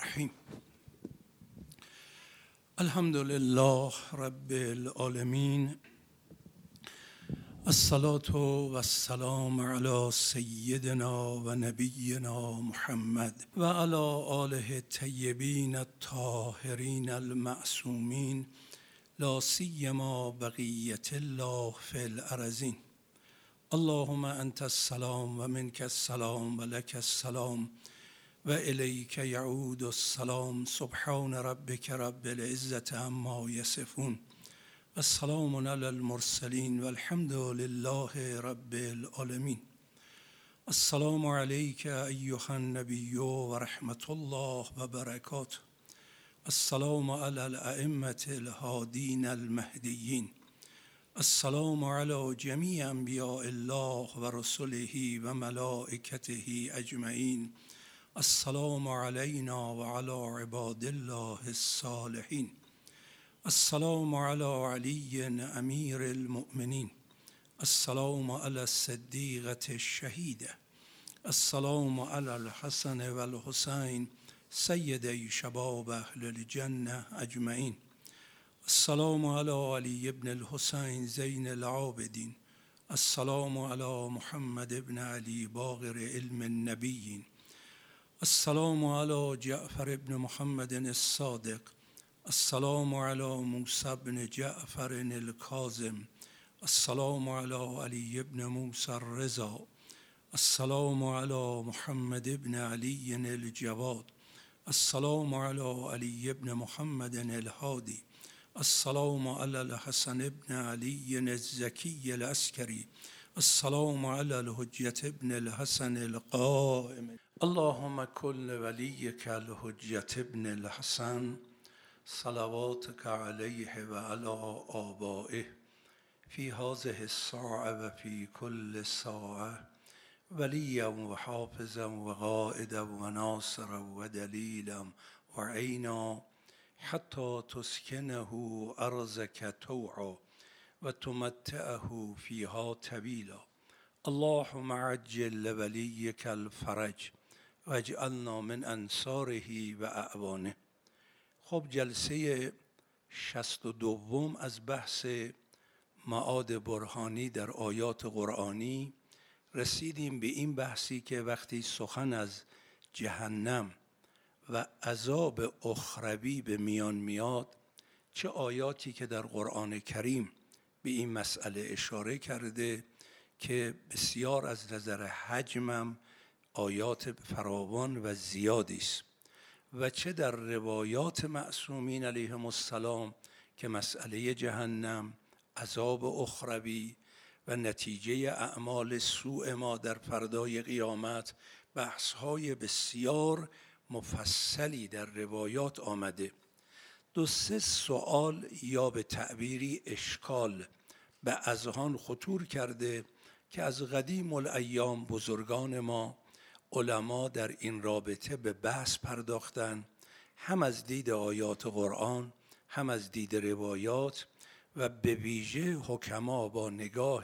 الرحیم. الحمد لله رب العالمین، الصلاة و السلام علی سیدنا و نبینا محمد و علی آله الطیبین الطاهرین المعصومین، لا سیما بقیة الله فی الارضین. اللهم انت السلام و منک السلام و لک السلام و الیک یعود السلام. سبحان ربک رب العزة عما یصفون و السلام علی المرسلین و الحمد لله رب العالمین. السلام علیک ایها النبی و رحمت الله و برکاته. السلام علی الائمة الهادین المهدیین. السلام علی جمیع انبیاء الله و رسله و ملائکته اجمعین. السلام علینا و علی عباد الله الصالحین. السلام علی علی امیر المؤمنین. السلام علی الصدیقة الشهیده. السلام علی الحسن و الحسین سیدی شباب اهل الجنه اجمعین. السلام علی علی ابن الحسین زین العابدین. السلام علی محمد ابن علی باقر علم النبیین. السلام علی جعفر ابن محمد الصادق. السلام علی موسی بن جعفر الکاظم. السلام علی علی ابن موسی الرضا. السلام علی محمد ابن علی الجواد. السلام علی علی ابن محمد الهادی. السلام علی الحسن ابن علی الزکی العسکری. السلام علی الحجة ابن الحسن القائم. اللهم کل ولیک الحجة ابن الحسن صلواتک علیه و علی آبائه فی هذه الساعة و فی کل ساعة ولیا و حافظا و قائدا و ناصرا و دلیلا و عینا حتی تسکنه ارضک طوعا و تمتعه فیها طویلا. اللهم عجل لولیک الفرج و اجعلنا من انصاره و اعوانه. خب جلسه 62 از بحث معاد برهانی در آیات قرآنی رسیدیم به این بحثی که وقتی سخن از جهنم و عذاب اخروی به میان میاد، چه آیاتی که در قرآن کریم به این مسئله اشاره کرده که بسیار از نظر حجمم آیات فراوان و زیادی است، و چه در روایات معصومین علیهم السلام که مسئله جهنم، عذاب اخروی و نتیجه اعمال سوء ما در فردای قیامت بحث‌های بسیار مفصلی در روایات آمده. 2-3 سوال یا به تعبیری اشکال به اذهان خطور کرده که از قدیم الایام بزرگان ما علما در این رابطه به بحث پرداختن، هم از دید آیات قرآن هم از دید روایات، و به ویژه حکما با نگاه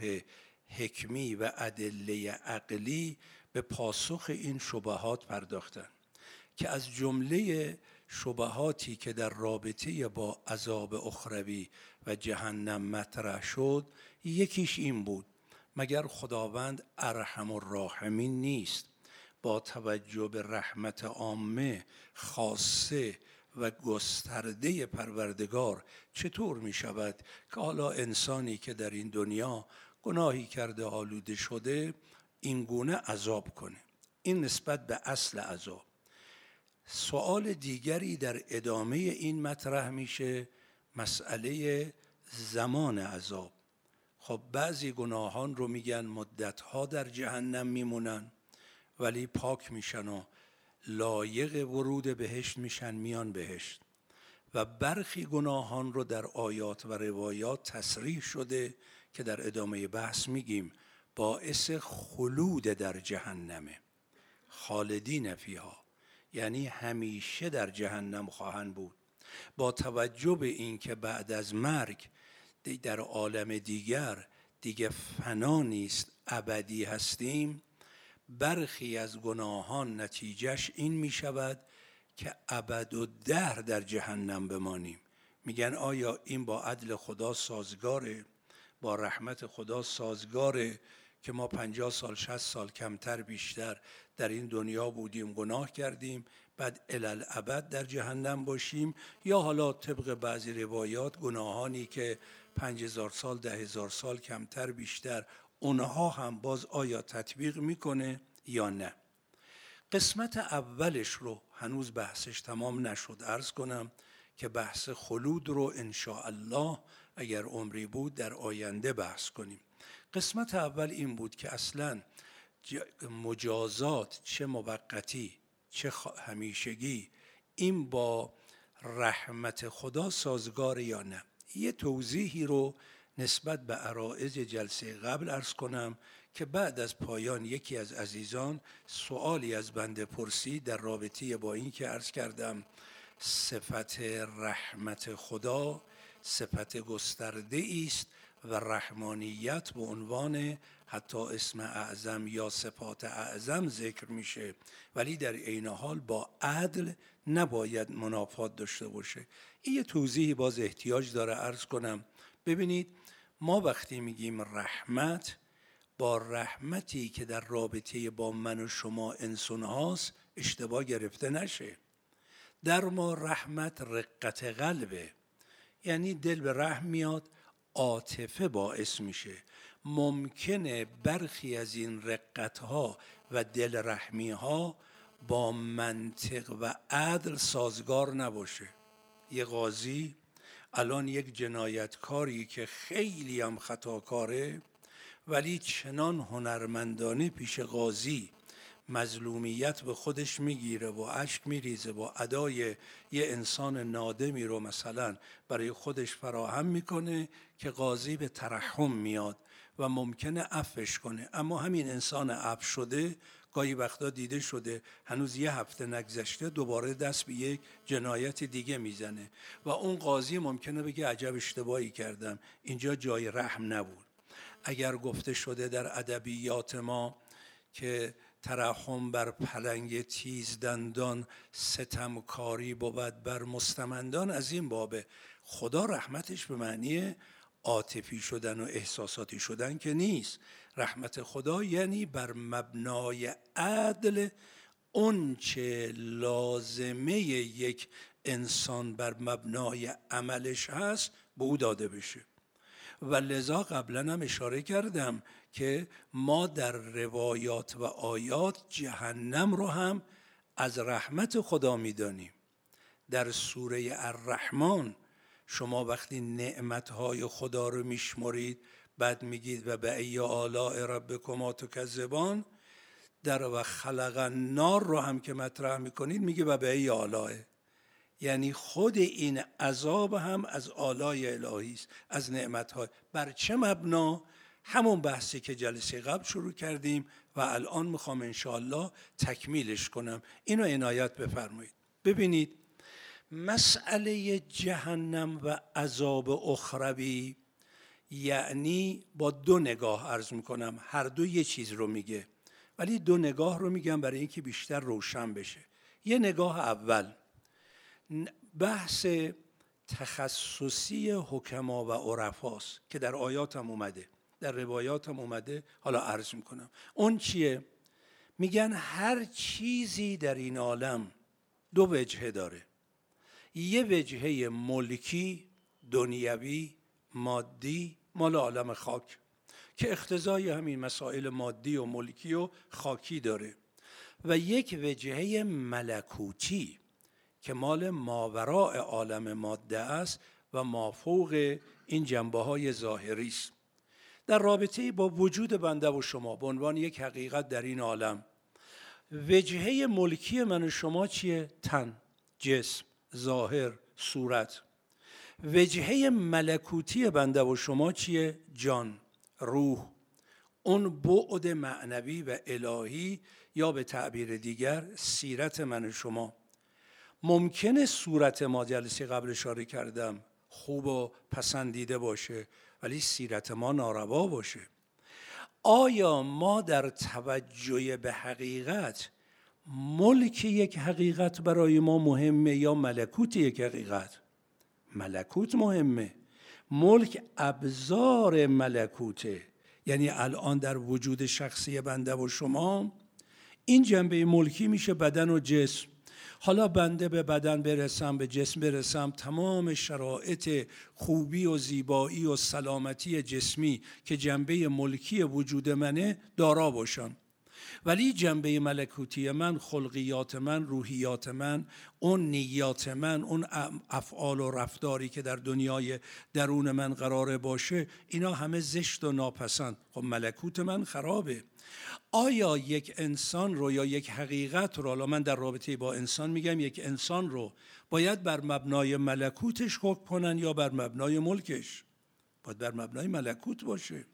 حکمی و ادله عقلی به پاسخ این شبهات پرداختن که از جمله شبهاتی که در رابطه با عذاب اخروی و جهنم مطرح شد یکیش این بود: مگر خداوند ارحم الراحمین نیست؟ با توجه به رحمت عامه، خاصه و گسترده پروردگار چطور می شود که حالا انسانی که در این دنیا گناهی کرده آلوده شده این گونه عذاب کنه؟ این نسبت به اصل عذاب. سوال دیگری در ادامه این مطرح میشه مسئله زمان عذاب. خب بعضی گناهان رو میگن مدتها در جهنم میمونن ولی پاک میشن و لایق ورود بهشت میشن، میان بهشت، و برخی گناهان رو در آیات و روایات تصریح شده که در ادامه بحث میگیم باعث خلود در جهنمه، خالدین فیها، یعنی همیشه در جهنم خواهند بود. با توجه به این که بعد از مرگ در عالم دیگه فنا نیست، ابدی هستیم، برخی از گناهان نتیجهش این می شود که ابدالدهر در جهنم بمانیم. میگن آیا این با عدل خدا سازگاره؟ با رحمت خدا سازگاره که ما 50 سال 60 سال کمتر بیشتر در این دنیا بودیم، گناه کردیم، بعد الالابد در جهنم باشیم؟ یا حالا طبق بعضی روایات گناهانی که 5000 سال 10,000 سال کمتر بیشتر، اونها هم باز آیا تطبیق میکنه یا نه؟ قسمت اولش رو هنوز بحثش تمام نشد. عرض کنم که بحث خلود رو انشاءالله اگر عمری بود در آینده بحث کنیم. قسمت اول این بود که اصلا مجازات چه موقتی چه همیشگی این با رحمت خدا سازگار یا نه. یه توضیحی رو نسبت به عرائض جلسه قبل عرض کنم که بعد از پایان یکی از عزیزان سوالی از بنده پرسید در رابطه با این که عرض کردم صفت رحمت خدا صفت گسترده است و رحمانیت به عنوان حتی اسم اعظم یا صفات اعظم ذکر میشه، ولی در عین حال با عدل نباید منافات داشته باشه. این یه توضیحی باز احتیاج داره عرض کنم. ببینید ما وقتی میگیم رحمت، با رحمتی که در رابطه با من و شما انسان هاست اشتباه گرفته نشه. در ما رحمت رقت قلبه، یعنی دل به رحم میاد، عاطفه باعث میشه. ممکنه برخی از این رقتها و دل رحمی ها با منطق و عدل سازگار نباشه. یه قاضی الان یک جنایتکاری که خیلی هم خطاکاره ولی چنان هنرمندانه پیش قاضی مظلومیت به خودش میگیره و اشک میریزه و ادای یه انسان نادمی رو مثلا برای خودش فراهم میکنه که قاضی به ترحم میاد و ممکنه عفوش کنه. اما همین انسان عفو شده گاهی وقتا دیده شده هنوز یه هفته نگذشته دوباره دست به یک جنایت دیگه میزنه و اون قاضی ممکنه بگه عجب اشتباهی کردم، اینجا جای رحم نبود. اگر گفته شده در ادبیات ما که ترحم بر پلنگ تیز دندان ستمکاری بود بر مستمندان، از این بابه. خدا رحمتش به معنی عاطفی شدن و احساساتی شدن که نیست. رحمت خدا یعنی بر مبنای عدل اون چه لازمه یک انسان بر مبنای عملش هست به او داده بشه. و لذا قبلا هم اشاره کردم که ما در روایات و آیات جهنم رو هم از رحمت خدا میدانیم. در سوره الرحمن شما وقتی نعمتهای خدا رو میشمرید بعد میگید و به ای آلاء ربکما تکذبان، در و خلق النار رو هم که مطرح میکنید میگه و به ای آلاء، یعنی خود این عذاب هم از آلای الهی است، از نعمت‌های. بر چه مبنا؟ همون بحثی که جلسه قبل شروع کردیم و الان میخوام انشاءالله تکمیلش کنم. اینو عنایت بفرمایید. ببینید مسئله جهنم و عذاب اخروی یعنی با دو نگاه عرض میکنم، هر دو یه چیز رو میگه، ولی دو نگاه رو میگم برای اینکه بیشتر روشن بشه. یه نگاه اول بحث تخصصی حکما و عرفاست که در آیات هم اومده، در روایات هم اومده، حالا عرض میکنم. اون چیه؟ میگن هر چیزی در این عالم دو وجهه داره. یه وجهه ملکی، دنیوی، مادی، مال عالم خاک که اقتضای همین مسائل مادی و ملکی و خاکی داره، و یک وجهه ملکوتی که مال ماوراء عالم ماده است و مافوق این جنبه‌های ظاهری است. در رابطه با وجود بنده و شما به عنوان یک حقیقت در این عالم، وجهه ملکی من و شما چیه؟ تن، جسم، ظاهر، صورت. وجهه ملکوتی بنده و شما چیه؟ جان، روح، اون بعد معنوی و الهی، یا به تعبیر دیگر سیرت من و شما. ممکنه صورت ما، جلسه قبل اشاره کردم، خوب و پسندیده باشه ولی سیرت ما ناروا باشه. آیا ما در توجه به حقیقت ملک یک حقیقت برای ما مهمه یا ملکوت یک حقیقت؟ ملکوت مهمه. ملک ابزار ملکوته. یعنی الان در وجود شخصی بنده و شما این جنبه ملکی میشه بدن و جسم. حالا بنده به بدن برسم، به جسم برسم، تمام شرایط خوبی و زیبایی و سلامتی جسمی که جنبه ملکی وجود منه دارا باشم، ولی جنبه ملکوتی من، خلقیات من، روحیات من، اون نیات من، اون افعال و رفتاری که در دنیای درون من قراره باشه، اینا همه زشت و ناپسند. خب ملکوت من خرابه. آیا یک انسان رو یا یک حقیقت رو، حالا من در رابطه با انسان میگم، یک انسان رو باید بر مبنای ملکوتش حکم کنن یا بر مبنای ملکش؟ باید بر مبنای ملکوت باشه.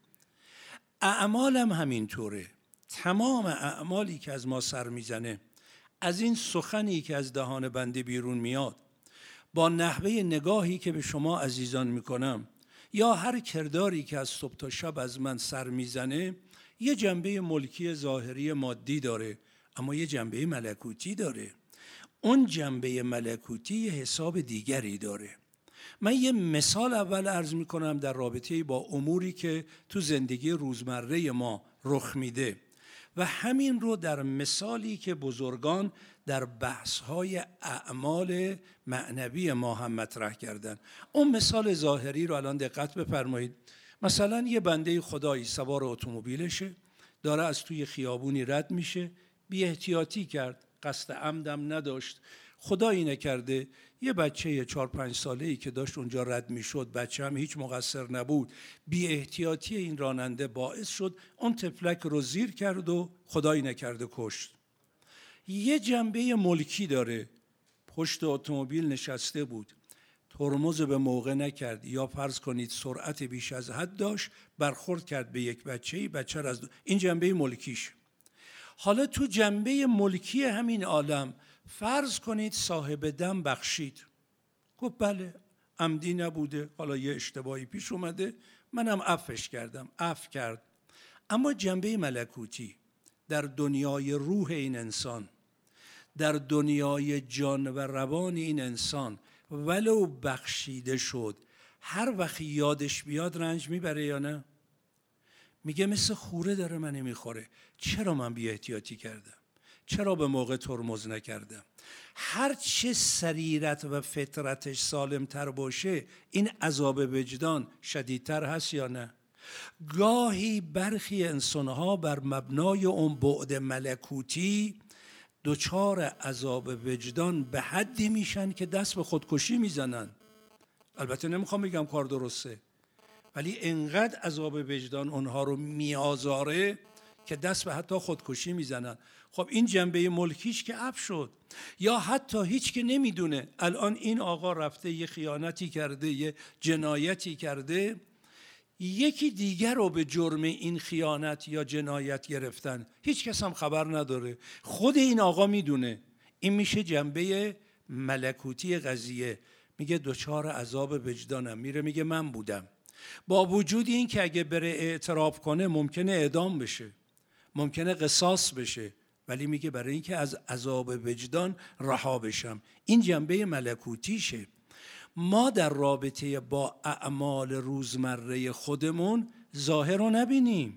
اعمالم همینطوره. تمام اعمالی که از ما سر میزنه، از این سخنی که از دهان بنده بیرون میاد، با نحوه نگاهی که به شما عزیزان میکنم، یا هر کرداری که از صبح تا شب از من سر میزنه، یه جنبه ملکی ظاهری مادی داره، اما یه جنبه ملکوتی داره. اون جنبه ملکوتی یه حساب دیگری داره. من یه مثال اول عرض میکنم در رابطه با اموری که تو زندگی روزمره ما رخ میده و همین رو در مثالی که بزرگان در بحث‌های اعمال معنوی ما هم مطرح کردن. اون مثال ظاهری رو الان دقت بفرمایید. مثلا یه بنده خدایی سوار اتومبیلشه، داره از توی خیابونی رد میشه، بی احتیاطی کرد، قصد عمدم نداشت، خدایی نکرده یه بچه 4-5 ساله‌ای که داشت اونجا رد میشد، بچه هم هیچ مقصر نبود، بی احتیاطی این راننده باعث شد اون تفلک رو زیر کرد و خدایی نکرده کشت. یه جنبه ملکی داره. پشت اتومبیل نشسته بود، ترمز به موقع نکرد، یا فرض کنید سرعت بیش از حد داشت، برخورد کرد به یک بچه‌ای، بچه را این جنبه ملکیش. حالا تو جنبه ملکی همین عالم فرض کنید صاحب دم بخشید، گفت بله عمدی نبوده، حالا یه اشتباهی پیش اومده، منم عفوش کردم، عفو کرد. اما جنبه ملکوتی در دنیای روح این انسان، در دنیای جان و روان این انسان، ولو بخشیده شد، هر وقت یادش بیاد رنج میبره یا نه؟ میگه مثل خوره داره من میخوره، چرا من بی احتیاطی کردم؟ چرا به موقع ترمز نکردم؟ هر چه سریرت و فطرتش سالمتر باشه، این عذاب وجدان شدیدتر هست یا نه؟ گاهی برخی انسانها بر مبنای اون بعد ملکوتی دچار عذاب وجدان به حدی میشن که دست به خودکشی میزنن. البته نمیخوام بگم کار درسته، ولی انقدر عذاب وجدان اونها رو میآزاره که دست به حتی خودکشی میزنن. خب این جنبه ملکیش که عفو شد. یا حتی هیچ که نمیدونه الان این آقا رفته یه خیانتی کرده، یه جنایتی کرده، یکی دیگر رو به جرم این خیانت یا جنایت گرفتن، هیچ کس هم خبر نداره، خود این آقا میدونه. این میشه جنبه ملکوتی قضیه. میگه دچار عذاب وجدانم، میره میگه من بودم، با وجود این که اگه بره اعتراف کنه ممکنه اعدام بشه، ممکنه قصاص بشه، ولی میگه برای اینکه از عذاب وجدان رها بشم. این جنبه ملکوتیشه. ما در رابطه با اعمال روزمره خودمون ظاهر رو نبینیم،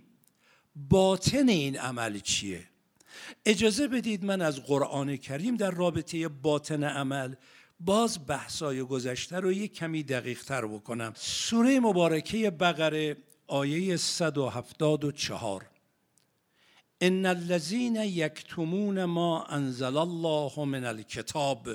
باطن این عمل چیه. اجازه بدید من از قرآن کریم در رابطه باطن عمل باز بحثای گذشته رو یک کمی دقیق تر بکنم. سوره مبارکه بقره آیه 174: ان الذين یکتمون ما انزل الله من الکتاب.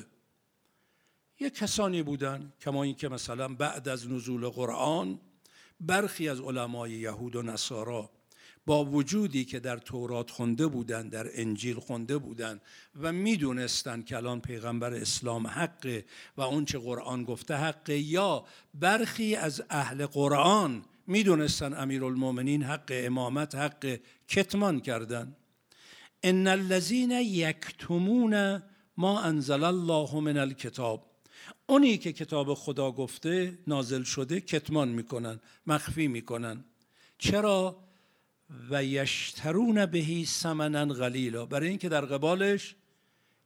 یک کسانی بودن کما این که مثلا بعد از نزول قرآن برخی از علمای یهود و نصارا با وجودی که در تورات خونده بودن، در انجیل خونده بودن و میدونستن که الان پیغمبر اسلام حقه و اون چه قرآن گفته حقه، یا برخی از اهل قرآن میدونستن امیرالمومنین حق امامت حق، کتمان کردن. ان الذين یکتمون ما انزل الله من الکتاب. اونی که کتاب خدا گفته نازل شده کتمان میکنن، مخفی میکنن. چرا؟ و یشترون بهی ثمنا قلیلا، برای اینکه در قبالش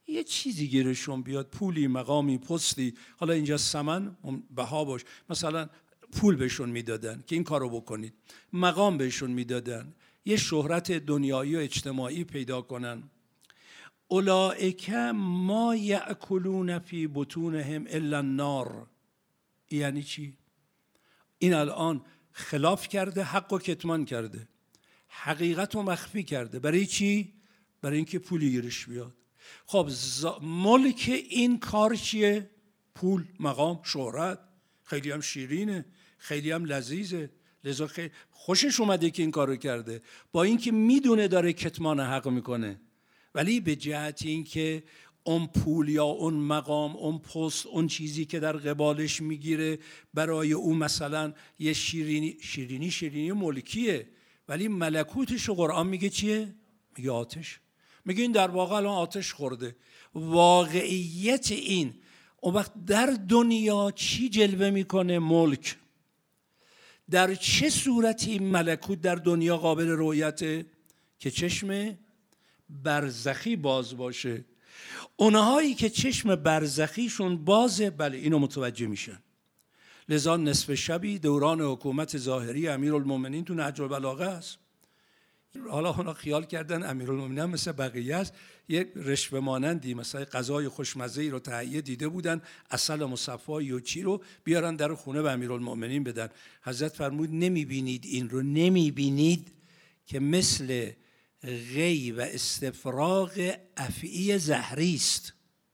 یه چیزی گیرشون بیاد، پولی، مقامی، پستی، حالا اینجا ثمن بها باش، مثلا پول بهشون میدادن که این کارو بکنید، مقام بهشون میدادن، یه شهرت دنیایی و اجتماعی پیدا کنن. اولئک ما یأکلون فی بطونهم الا النار. یعنی چی؟ این الان خلاف کرده، حق و کتمان کرده، حقیقت رو مخفی کرده. برای چی؟ برای اینکه پولی گیرش بیاد. خب ملک این کار چیه؟ پول، مقام، شهرت. خیلی هم شیرینه، خیلی هم لذیذه، لذا خیلی خوشش اومده که این کارو کرده، با اینکه میدونه داره کتمان حق میکنه، ولی به جهت اینکه اون پول یا اون مقام، اون پست، اون چیزی که در قبالش میگیره برای او مثلا یه شیرینی ملکیه، ولی ملکوتش رو قرآن میگه چیه؟ میگه آتش. میگه این در واقع الان آتش خورده. واقعیت این اون وقت در دنیا چی جلوه میکنه؟ ملک. در چه صورتی ملکوت در دنیا قابل رؤیته؟ که چشم برزخی باز باشه. اونهایی که چشم برزخیشون بازه، بله اینو متوجه میشن. لذا نصف شبی دوران حکومت ظاهری امیرالمومنین تو نهج البلاغه است. حالا اونا خیال کردن امیرالمومنین مثل بقیه است، یک رشوه مانندی، مثلا غذای خوشمزه‌ای رو تهیه دیده بودن، عسل مصفایی و چی رو بیارن در خونه به امیرالمومنین بدن. حضرت فرمود نمیبینید این رو؟ نمیبینید که مثل غی و استفراغ افعی زهری است.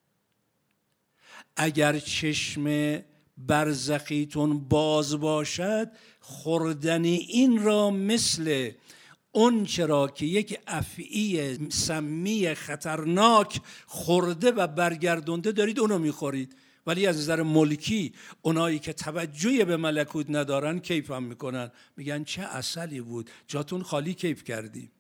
اگر چشم برزخیتون باز باشد، خوردن این را مثل اون چرا که یک افعی سمی خطرناک خورده و برگردونده دارید اونو میخورید. ولی از نظر ملکی اونایی که توجهی به ملکوت ندارن کیف هم میکنن، میگن چه عسلی بود، جاتون خالی، کیف کردی.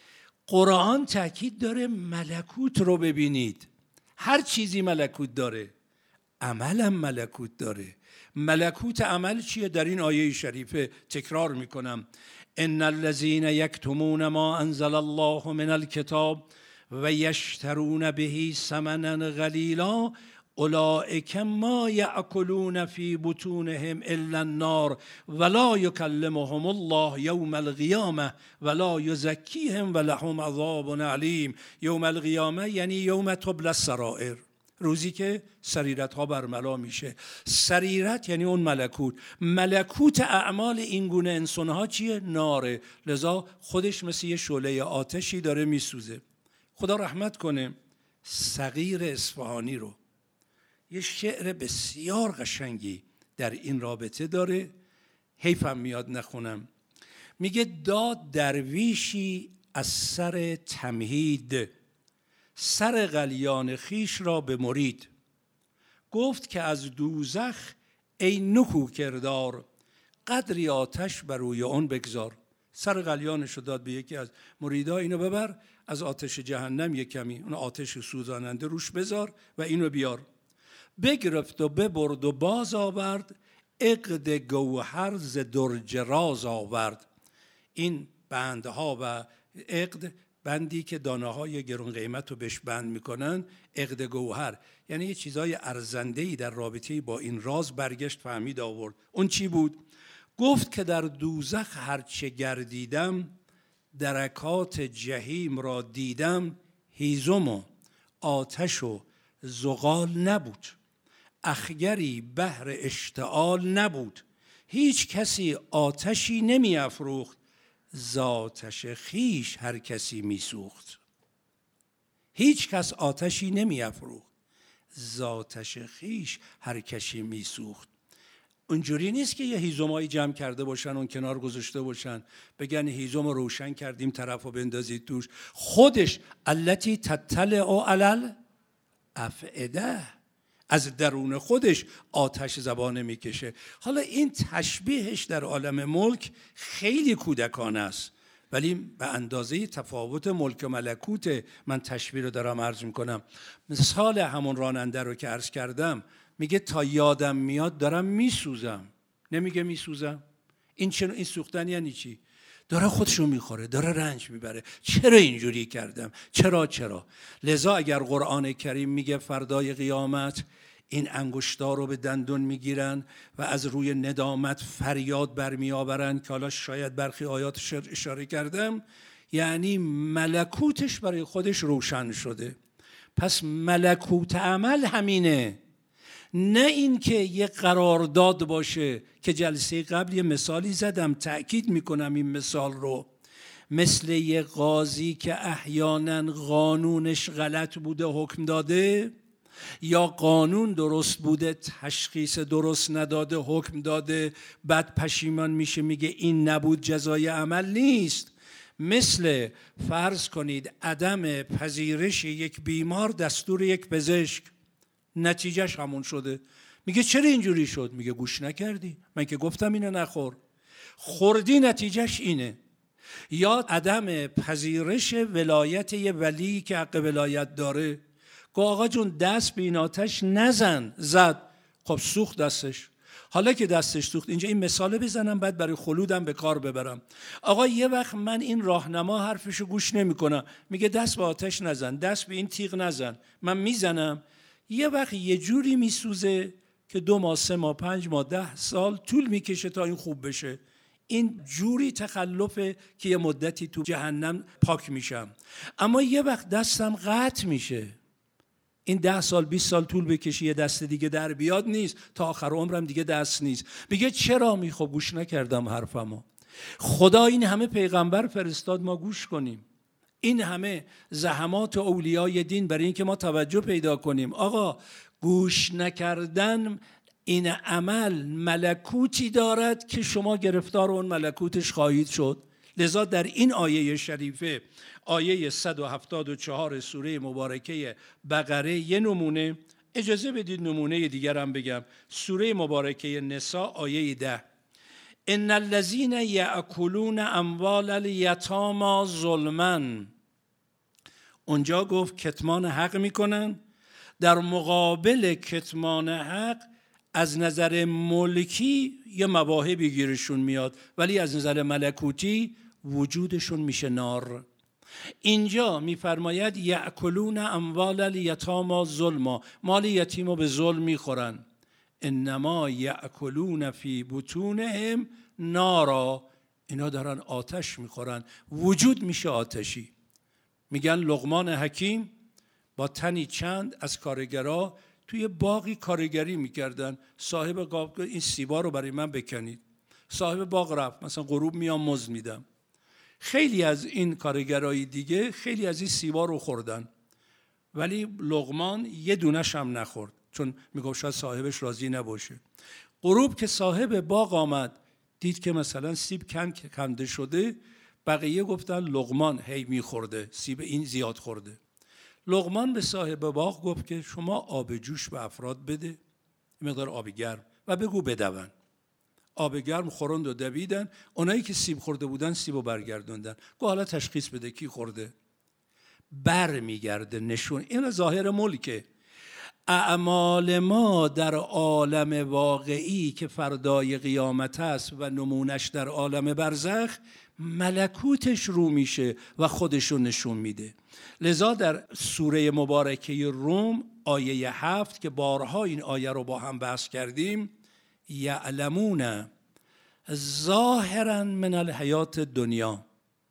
قرآن تاکید داره ملکوت رو ببینید. هر چیزی ملکوت داره، عمل هم ملکوت داره. ملکوت عمل چیه؟ در این آیه شریفه تکرار میکنم: ان الذين يكتمون ما انزل الله من الكتاب و یشترون به ثمنا قلیلا اولئک ما یأکلون فی بطونهم الا النار ولا یکلمهم الله یوم القیامه ولا یزکیهم ولهم عذاب علیم. یوم القیامه یعنی یوم تبلی السرائر، روزی که سریرت ها برملا میشه. سریرت یعنی اون ملکوت. ملکوت اعمال این گونه انسان ها چیه؟ ناره. لذا خودش مثل یه شعله آتشی داره میسوزه. خدا رحمت کنه صغیر اصفهانی رو، یه شعر بسیار قشنگی در این رابطه داره، حیفم میاد نخونم. میگه داد درویشی از سر تمهید سر قلیان خیش را به مرید، گفت که از دوزخ ای نکو کردار قدری آتش بر روی اون بگذار. سر قلیانش رو داد به یکی از مریدا، اینو ببر از آتش جهنم یک کمی، اون آتش سوزاننده روش بذار و اینو بیار. بگرفت و ببرد و باز آورد، عقد گوهر ز درج راز آورد. این بندها و عقد، بندی که دانه های گرون قیمت رو بهش بند میکنن، عقد گوهر یعنی یه چیزای ارزنده‌ای در رابطه با این راز برگشت فهمید آورد. اون چی بود؟ گفت که در دوزخ هرچه گردیدم درکات جهیم را دیدم، هیزم و آتش و زغال نبود، اخگری بحر اشتعال نبود، هیچ کسی آتشی نمی افروخت، زآتش خیش هر کسی می سوخت. هیچ کس آتشی نمی افروخت، زآتش خیش هر کسی می سوخت. اونجوری نیست که یه هیزمایی جمع کرده باشن اون کنار گذاشته باشن بگن هیزم رو روشن کردیم طرف رو بندازید توش. خودش التی تطلع علی الافئده، از درون خودش آتش زبانه میکشه. حالا این تشبیهش در عالم ملک خیلی کودکانه است، ولی به اندازه تفاوت ملک و ملکوت من تشبیه رو دارم عرض میکنم. مثال همون راننده رو که عرض کردم، میگه تا یادم میاد دارم میسوزم. نمیگه میسوزم؟ این سوختن یعنی چی؟ داره خودشو میخوره، داره رنج میبره. چرا اینجوری کردم؟ چرا؟ لذا اگر قرآن کریم میگه فردای قیامت این انگشتار رو به دندون میگیرن و از روی ندامت فریاد برمی آورن که حالا شاید برخی آیاتش اشاره کردم، یعنی ملکوتش برای خودش روشن شده. پس ملکوت عمل همینه، نه این که یه قرارداد باشه که جلسه قبل یه مثالی زدم، تأکید میکنم این مثال رو، مثل یه قاضی که احیانا قانونش غلط بوده حکم داده، یا قانون درست بوده تشخیص درست نداده حکم داده، بعد پشیمان میشه میگه این نبود جزای عمل نیست. مثل فرض کنید عدم پذیرش یک بیمار دستور یک پزشک، نتیجهش همون شده. میگه چرا اینجوری شد؟ میگه گوش نکردی، من که گفتم اینو نخور، خوردی نتیجهش اینه. یا عدم پذیرش ولایت یه ولی که حق ولایت داره، که آقا جون دست به این آتش نزن، زد، خب سوخت دستش. حالا که دستش سوخت، اینجا این مثال بزنم بعد برای خلودم به کار ببرم. آقا یه وقت من این راهنما حرفشو گوش نمیکنم، میگه دست به آتش نزن، دست به این تیغ نزن، من میزنم، یه وقت یه جوری میسوزه که 2 ماه 3 ماه 5 ماه 10 سال طول میکشه تا این خوب بشه. این جوری تخلفه که یه مدتی تو جهنم پاک میشم. اما یه وقت دستم قطع میشه، این 10 سال 20 سال طول بکشه یه دست دیگه در بیاد نیست، تا آخر عمرم دیگه دست نیست. میگه چرا؟ خب گوش نکردم حرفمو. خدا این همه پیغمبر فرستاد ما گوش کنیم، این همه زحمات اولیای دین برای اینکه ما توجه پیدا کنیم. آقا گوش نکردن این عمل ملکوتی دارد که شما گرفتار اون ملکوتش خواهید شد. لذا در این آیه شریفه، آیه 174 سوره مبارکه بقره، یه نمونه، اجازه بدید نمونه دیگر هم بگم. سوره مبارکه نساء آیه 10، ان الذين یأکلون اموال الیتامی ظلما، اونجا گفت کتمان حق میکنن، در مقابل کتمان حق از نظر ملکی یه مواهبی گیرشون میاد، ولی از نظر ملکوتی وجودشون میشه نار. اینجا میفرماید یأکلون اموال الیتامی ظلما، مال یتیمو به ظلم میخورن. انما یأکلون فی بطونهم نارا، اینا دارن آتش میخورن، وجود میشه آتشی. میگن لقمان حکیم با تنی چند از کارگرها توی باغی کارگری میکردن. صاحب باغ این سیبا رو برای من بکنید. صاحب باغ رفت، مثلا غروب میام مزد میدم. خیلی از این کارگرای دیگه خیلی از این سیبا رو خوردن، ولی لقمان یه دونش هم نخورد، چون میگفت شاید صاحبش راضی نباشه. غروب که صاحب باغ آمد دید که مثلا سیب کنده شده، بقیه گفتن لقمان هی میخورده، سیب این زیاد خورده. لقمان به صاحب باغ گفت که شما آب جوش به افراد بده، مقدار آب گرم، و بگو بدون. آب گرم خوردند و دویدن. اونایی که سیب خورده بودن سیبو برگردوندن. گفت حالا تشخیص بده کی خورده. بر میگرده نشون. این ظاهر ملکه. اعمال ما در عالم واقعی که فردای قیامت است و نمونش در عالم برزخ، ملکوتش رو میشه و خودشو نشون میده. لذا در سوره مبارکه روم آیه 7 که بارها این آیه رو با هم بحث کردیم، یعلمون ظاهرا من الحیات دنیا،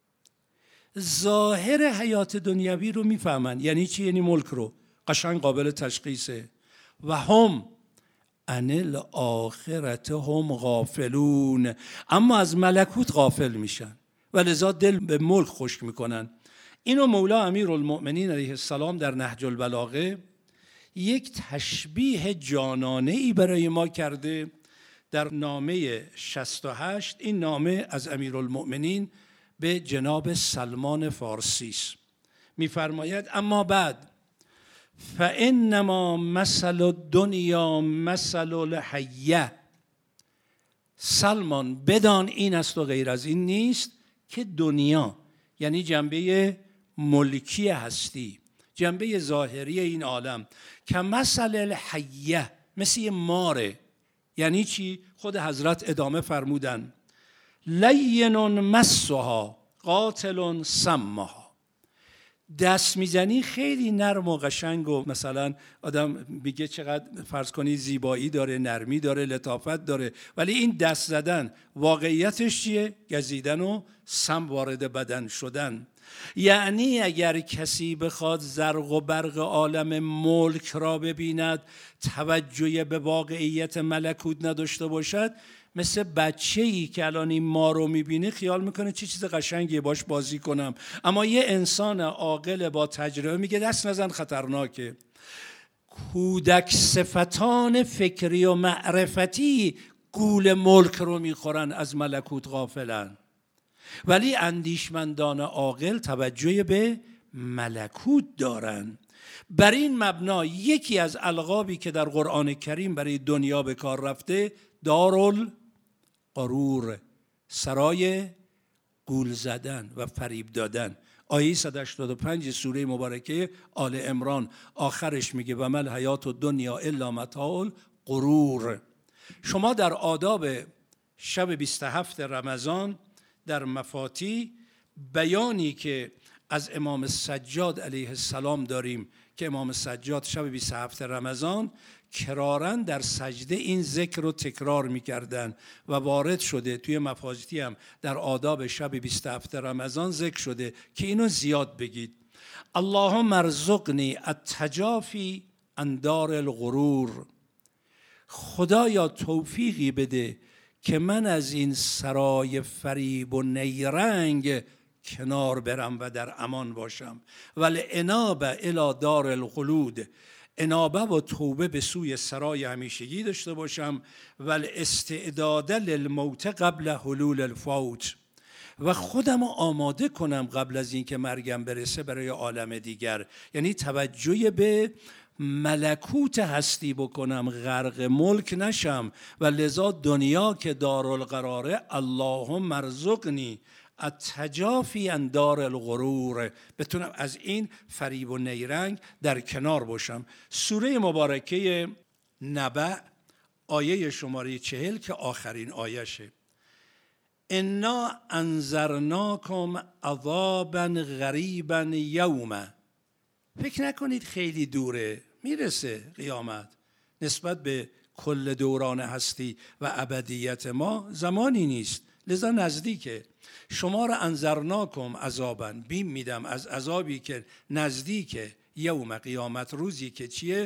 ظاهر حیات دنیوی رو میفهمن. یعنی چی؟ یعنی ملک رو قشنگ قابل تشخیصه. و هم عن الاخرة هم غافلون، اما از ملکوت غافل میشن و لذا دل به ملک خشک میکنن. اینو مولا امیرالمؤمنین علیه السلام در نهج البلاغه یک تشبیه جانانه‌ای برای ما کرده در نامه 68. این نامه از امیرالمؤمنین به جناب سلمان فارسی است. میفرماید اما بعد فانما مثل الدنیا مثل الحیه، سلمان بدان این است و غیر از این نیست که دنیا یعنی جنبه ملکی هستی، جنبه ظاهری این عالم، که مثل الحیه، مثل ماره. یعنی چی؟ خود حضرت ادامه فرمودن لین مسها قاتل سمها. دست میزنی خیلی نرم و قشنگ و مثلا آدم میگه چقدر فرض کنی زیبایی داره، نرمی داره، لطافت داره، ولی این دست زدن واقعیتش چیه؟ گزیدن و سم وارد بدن شدن. یعنی اگر کسی بخواد زرق و برق عالم ملک را ببیند، توجهی به واقعیت ملکوت نداشته باشد، مثل بچه‌ای که الان این ما رو میبینه خیال میکنه چه چیز قشنگیه باش بازی کنم. اما یه انسان عاقل با تجربه میگه دست نزن خطرناکه. کودک صفتان فکری و معرفتی گول ملک رو میخورن، از ملکوت غافلن. ولی اندیشمندان عاقل توجه به ملکوت دارن. بر این مبنا یکی از القابی که در قرآن کریم برای دنیا به کار رفته دارالقرور، سرای گول زدن و فریب دادن. آیه 185 سوره مبارکه آل عمران آخرش میگه و مل حیات الدنیا الا متاع الغرور. شما در آداب شب 27 رمضان در مفاتی بیانی که از امام سجاد علیه السلام داریم که امام سجاد شب 27 رمضان کراراً در سجده این ذکر رو تکرار می‌کردن و وارد شده توی مفاتی هم در آداب شب 27 رمضان ذکر شده که اینو زیاد بگید. اللهم ارزقنی التجافی عن دار الغرور. خدایا توفیقی بده که من از این سرای فریب و نیرنگ کنار برم و در امان باشم. والانابه الی دار الخلود، انابه و توبه به سوی سرای همیشگی داشته باشم. والاستعداد للموت قبل حلول الفوت، و خودم رو آماده کنم قبل از اینکه مرگم برسه برای عالم دیگر. یعنی توجه به ملکوت هستی بکنم، غرق ملک نشم. و لذا دنیا که دارالقراره، اللهم ارزقنی التجافی عن دار الغرور، بتونم از این فریب و نیرنگ در کنار باشم. سوره مبارکه نبأ آیه شماره 40 که آخرین آیشه، انا انذرناکم عذابا غریبا یوم. فکر نکنید خیلی دوره، میرسه قیامت. نسبت به کل دوران هستی و ابدیت ما زمانی نیست، لذا نزدیکه. شما را انذرناکم عذابا، بیم میدم از عذابی که نزدیکه. یوم قیامت، روزی که چیه؟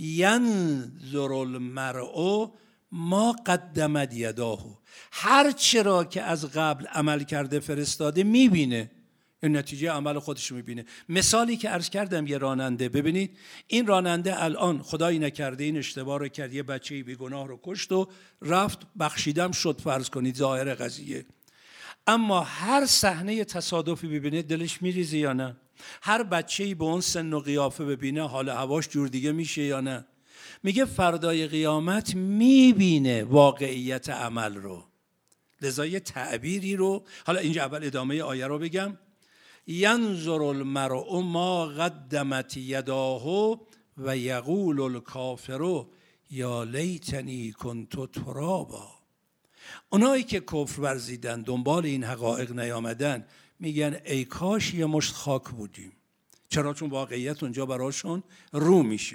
ینظر المرء ما قدمت یداه، هر چرا که از قبل عمل کرده فرستاده میبینه، این نتیجه عمل خودش میبینه. مثالی که عرض کردم، یه راننده، ببینید این راننده الان خدایی نکرده این اشتباه رو کرد، یه بچه‌ای بیگناه رو کشت و رفت، بخشیدم شد فرض کنید ظاهر قضیه. اما هر صحنه تصادفی ببینه دلش میریزه یا نه؟ هر بچه‌ای به اون سن و قیافه ببینه حال هواش جور دیگه میشه یا نه؟ میگه فردای قیامت میبینه واقعیت عمل رو. لذا یه تعبیری رو، حالا اینجا اول ادامه آیه رو بگم، ینظر المرء ما قدمت یداه و یقول الکافر یا لیتنی کنت ترابا. اونایی که کفر ورزیدن، دنبال این حقایق نیامدن، میگن ای کاش یه مشت خاک بودیم. چرا؟ چون واقعیت اونجا براشون رو میشه.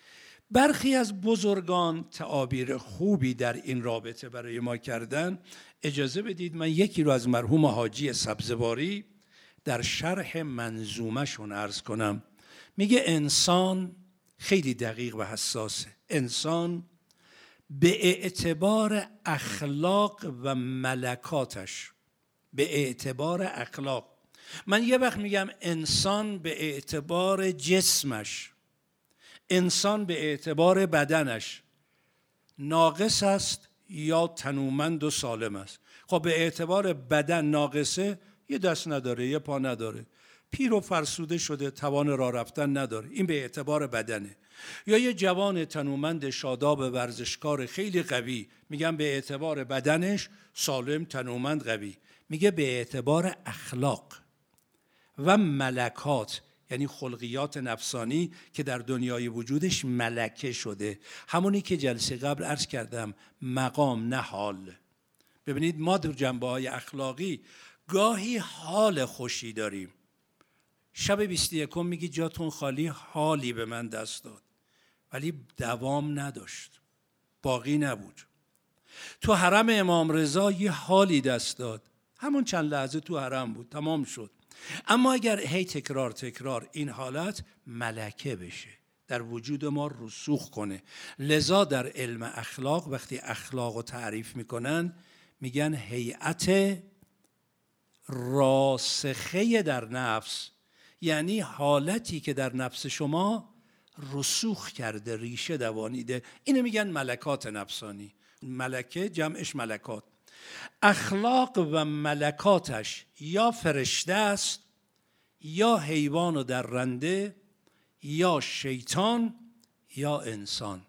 برخی از بزرگان تعابیر خوبی در این رابطه برای ما کردن. اجازه بدید من یکی رو از مرحوم حاجی سبزواری در شرح منظومه شون عرض کنم. میگه انسان خیلی دقیق و حساسه. انسان به اعتبار اخلاق و ملکاتش، به اعتبار اخلاق، من یه وقت میگم انسان به اعتبار جسمش، انسان به اعتبار بدنش ناقص است یا تنومند و سالم است. خب به اعتبار بدن ناقصه، یه دست نداره، یه پا نداره، پیر و فرسوده شده، توان راه رفتن نداره، این به اعتبار بدنه. یا یه جوان تنومند شاداب ورزشکار خیلی قوی، میگم به اعتبار بدنش سالم، تنومند، قوی. میگه به اعتبار اخلاق و ملکات، یعنی خلقیات نفسانی که در دنیای وجودش ملکه شده. همونی که جلسه قبل عرض کردم، مقام نه حال. ببینید ما در جنبه‌های اخلاقی گاهی حال خوشی داریم. شب 21 میگی جاتون خالی، حالی به من دست داد، ولی دوام نداشت، باقی نبود. تو حرم امام رضا یه حالی دست داد، همون چند لحظه تو حرم بود، تمام شد. اما اگر هی تکرار این حالت ملکه بشه، در وجود ما رسوخ کنه. لذا در علم اخلاق وقتی اخلاق رو تعریف میکنن میگن هیئت راسخه در نفس، یعنی حالتی که در نفس شما رسوخ کرده، ریشه دوانیده. اینو میگن ملکات نفسانی. ملکه جمعش ملکات. اخلاق و ملکاتش یا فرشته است، یا حیوان و درنده، یا شیطان، یا انسان.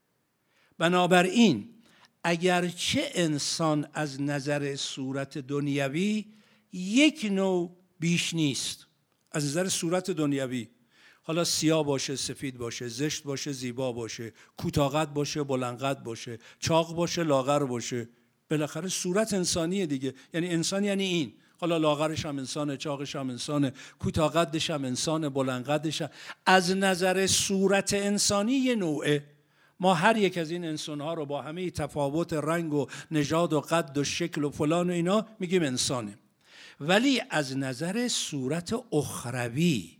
بنابراین اگرچه انسان از نظر صورت دنیوی یک نوع بیش نیست، از نظر صورت دنیوی، حالا سیاه باشه، سفید باشه، زشت باشه، زیبا باشه، کوتاه قد باشه، بلند قد باشه، چاق باشه، لاغر باشه، بالاخره صورت انسانیه دیگه. یعنی انسان یعنی این، حالا لاغرش هم انسانه، چاقش هم انسانه، کوتاه قدش هم انسانه، بلند قدش هم. از نظر صورت انسانی یه نوعه. ما هر یک از این انسان‌ها رو با همه تفاوت رنگ و نژاد و قد و شکل و فلان و اینا میگیم انسانه. ولی از نظر صورت اخروی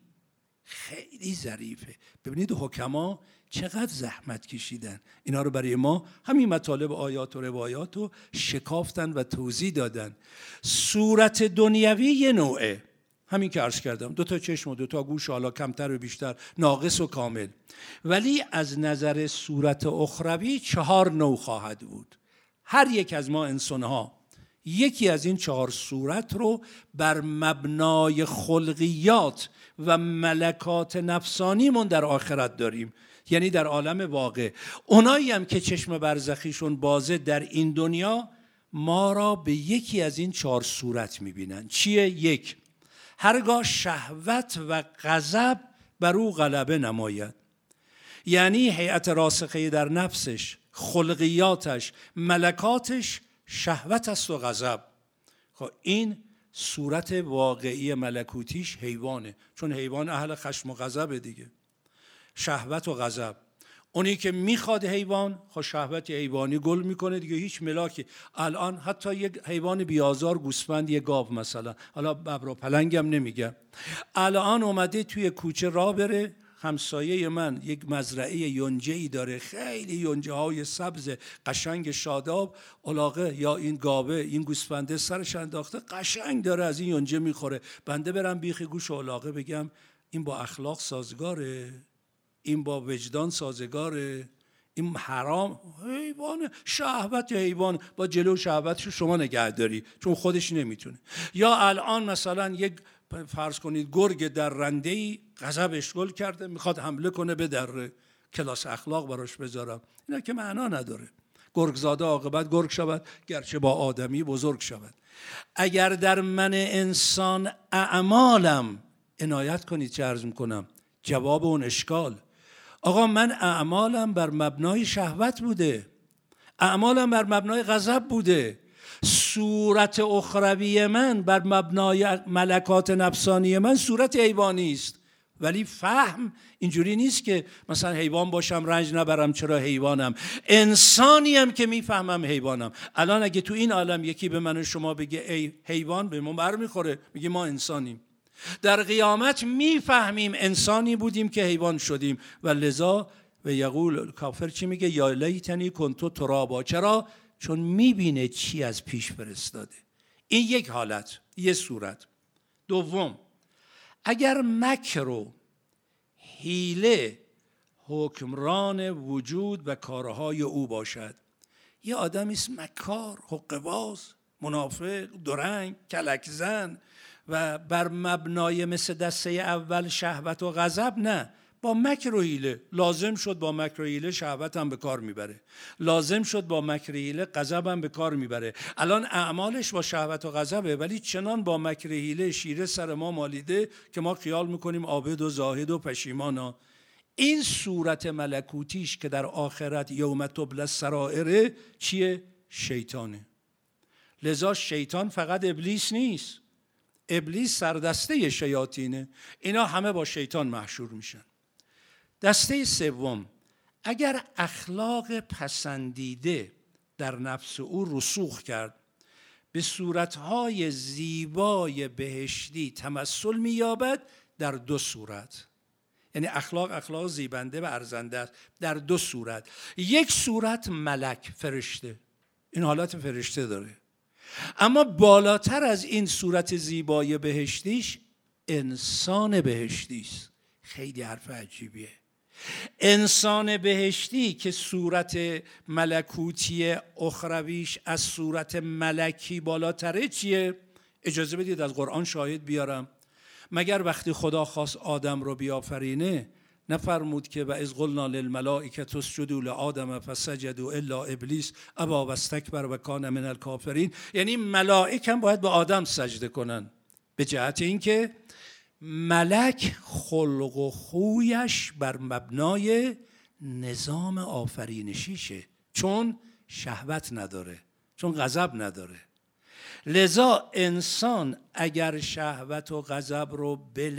خیلی ظریفه. ببینید حکما چقدر زحمت کشیدن اینا رو برای ما، همین مطالب آیات و روایات رو شکافتن و توضیح دادن. صورت دنیوی یه نوعه، همین که عرض کردم، 2 چشم و 2 گوش، حالا کمتر و بیشتر، ناقص و کامل. ولی از نظر صورت اخروی 4 نوع خواهد بود. هر یک از ما انسان‌ها یکی از این 4 صورت رو بر مبنای خلقیات و ملکات نفسانیمون در آخرت داریم، یعنی در عالم واقع. اونایی هم که چشم برزخیشون بازه در این دنیا ما را به یکی از این 4 صورت میبینن. چیه؟ 1، هرگاه شهوت و غضب بر او غلبه نماید، یعنی هیئت راسخه در نفسش، خلقیاتش، ملکاتش شهوت است و غضب. خب این صورت واقعی ملکوتیش حیوانه، چون حیوان اهل خشم و غضب دیگه، شهوت و غضب. اونی که میخواد حیوان، خب شهوت حیوانی گل میکنه دیگه، هیچ ملاکی. الان حتی یک حیوان بیازار، گوسفند، یک گاو مثلا، حالا ببر و پلنگم نمیگم، الان اومده توی کوچه راه بره، همسایه من یک مزرعه یونجه‌ای داره، خیلی یونجه های سبز قشنگ شاداب، علاقه یا این گاوه، این گوسفنده سرش انداخته، قشنگ داره از این یونجه میخوره. بنده برم بیخ گوش علاقه بگم این با اخلاق سازگاره؟ این با وجدان سازگاره؟ این حرام؟ حیوان، شهوت حیوان، با جلو شهوتش شما نگه داری، چون خودش نمیتونه. یا الان مثلا یک فرض کنید گرگ درنده‌ای غضبش گل کرده، میخواد حمله کنه به دره، کلاس اخلاق براش بذارم، اینا که معنا نداره. گرگ زاده عاقبت گرگ شود، گرچه با آدمی بزرگ شود. اگر در من انسان اعمالم، عنایت کنید چه عرض میکنم، جواب اون اشکال. آقا من اعمالم بر مبنای شهوت بوده، اعمالم بر مبنای غضب بوده، صورت اخروی من بر مبنای ملکات نفسانی من صورت حیوانی است. ولی فهم اینجوری نیست که مثلا حیوان باشم رنج نبرم چرا حیوانم، انسانیم که میفهمم حیوانم. الان اگه تو این عالم یکی به من و شما بگه ای حیوان، به ما برمیخوره، میگه ما انسانیم. در قیامت میفهمیم انسانی بودیم که حیوان شدیم. و لذا و یقول کافر چی میگه؟ یا لیتنی کنتو ترابا. چرا؟ چون میبینه چی از پیش فرستاده. این یک حالت، یه صورت. دوم، اگر مکر و حیله حکمران وجود و کارهای او باشد، یه آدمی است مکار، حقه‌باز، منافق، درنگ، کلک زن و بر مبنای مثل دسته اول شهوت و غضب، نه، با مکر و حیله. لازم شد با مکر و حیله شهوت هم به کار میبره، لازم شد با مکر و حیله غضب هم به کار میبره. الان اعمالش با شهوت و غضبه، ولی چنان با مکر و حیله شیره سر ما مالیده که ما خیال میکنیم عابد و زاهد و پشیمانا. این صورت ملکوتیش که در آخرت یوم تبلی السرائر چیه؟ شیطانه. لذا شیطان فقط ابلیس نیست، ابلیس سردسته شیاطینه، اینا همه با شیطان محشور میشن. دسته سوم، اگر اخلاق پسندیده در نفس او رسوخ کرد، به صورتهای زیبای بهشتی تمثل می‌یابد در دو صورت. یعنی اخلاق زیبنده و ارزنده است در دو صورت. یک صورت ملک، فرشته، این حالت فرشته داره، اما بالاتر از این صورت زیبای بهشتیش انسان بهشتی است. خیلی حرف عجیبیه. انسان بهشتی که صورت ملکوتی اخرویش از صورت ملکی بالاتره چیه؟ اجازه بدید از قرآن شاهد بیارم. مگر وقتی خدا خواست آدم رو بیافرینه نفرمود که و اذ قلنا للملائکه اسجدوا لآدم فسجدوا الا ابلیس ابی واستکبر و کان من الکافرین؟ یعنی ملائکه هم باید به آدم سجده کنن، به جهت اینکه ملک خلق و خویش بر مبنای نظام آفرینشیشه، چون شهوت نداره، چون غضب نداره. لذا انسان اگر شهوت و غضب رو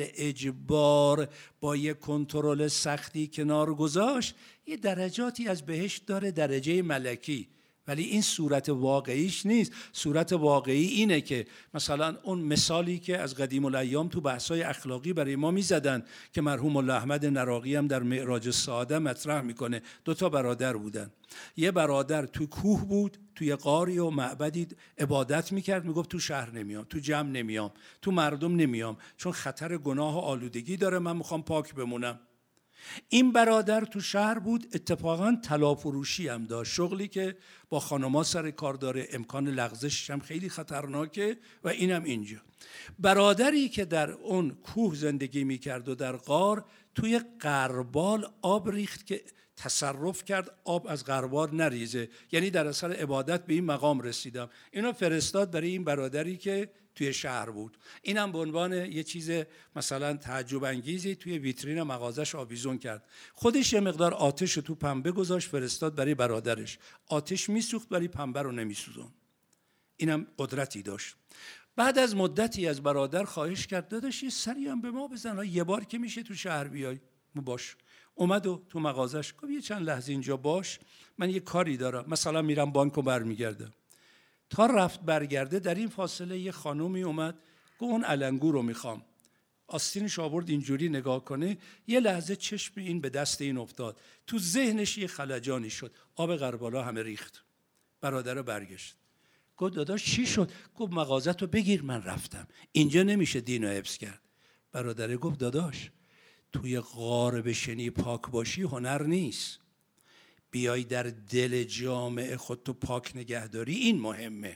بالاجبار با یک کنترل سختی کنار گذاشت، یه درجاتی از بهشت داره، درجه ملکی، ولی این صورت واقعیش نیست. صورت واقعی اینه که مثلا اون مثالی که از قدیم الایام تو بحث‌های اخلاقی برای ما می‌زدن که مرحوم الله احمد نراقی هم در معراج السعاده مطرح میکنه، 2 برادر بودن. یه برادر تو کوه بود، توی غاری و معبدی عبادت میکرد، میگفت تو شهر نمیام، تو جمع نمیام، تو مردم نمیام، چون خطر گناه و آلودگی داره، من میخوام پاک بمونم. این برادر تو شهر بود، اتفاقا طلا فروشی هم داشت، شغلی که با خانما سر کار داره، امکان لغزشش هم خیلی خطرناکه و اینم اینجا. برادری که در اون کوه زندگی میکرد و در غار، توی غربال آب ریخت که تصرف کرد آب از غربال نریزه، یعنی در اثر عبادت به این مقام رسیدم. اینو فرستاد برای این برادری که توی شهر بود. اینم به عنوان یه چیز مثلا تعجب انگیزی توی ویترین مغازش آویزون کرد. خودش یه مقدار آتش تو پنبه گذاشت فرستاد برای برادرش. آتش میسوخت ولی پنبه رو نمیسوزون. اینم قدرتی داشت. بعد از مدتی از برادر خواهش کرد داداش یه سری هم به ما بزن، یه بار که میشه تو شهر بیای. باش. اومد و تو مغازش گفت یه چند لحظه اینجا باش، من یه کاری دارم، مثلا میرم بانک و برمیگردم. تا رفت برگرده در این فاصله یه خانومی اومد گفت اون علنگو رو میخوام. آستینش آورد اینجوری نگاه کنه، یه لحظه چشم این به دست این افتاد، تو ذهنش یه خلجانی شد، آب غربالا همه ریخت. برادر برگشت گفت داداش چی شد؟ گفت مغازتو بگیر من رفتم، اینجا نمیشه دینو حفظ کرد. برادر گفت داداش توی غار بشینی پاک باشی هنر نیست، بیای در دل جامعه خودتو پاک نگهداری این مهمه.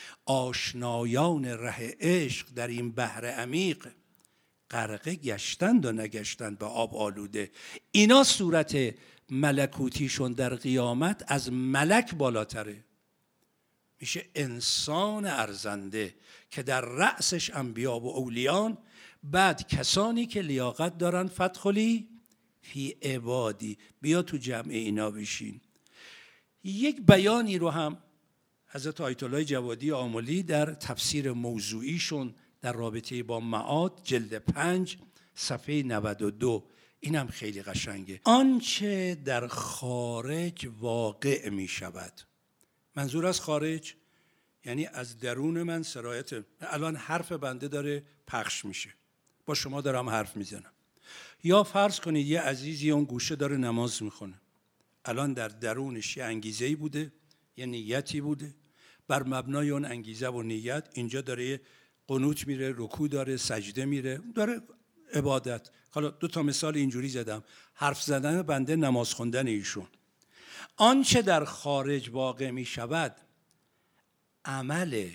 آشنایان ره عشق در این بحر عمیق غرقه گشتند و نگشتند به آب آلوده. اینا صورت ملکوتیشون در قیامت از ملک بالاتره، میشه انسان ارزنده که در رأسش انبیا و اولیان، بعد کسانی که لیاقت دارن فدخلی فی عبادی، بیا تو جمع اینا بشین. یک بیانی رو هم حضرت آیت الله جوادی آملی در تفسیر موضوعیشون در رابطه با معاد جلد 5 صفحه 92، اینم خیلی قشنگه. آنچه در خارج واقع می شود، منظور از خارج یعنی از درون من سرایت. الان حرف بنده داره پخش میشه، با شما دارم حرف میزنم. یا فرض کنید یه عزیزی اون گوشه داره نماز میخونه، الان در درونش یه انگیزه‌ای بوده، یه نیتی بوده، بر مبنای اون انگیزه و نیت اینجا داره قنوت میره، رکوع داره، سجده میره، داره عبادت. حالا 2 مثال اینجوری زدم، حرف زدن بنده، نماز خوندن ایشون. آنچه در خارج واقع می شود عمل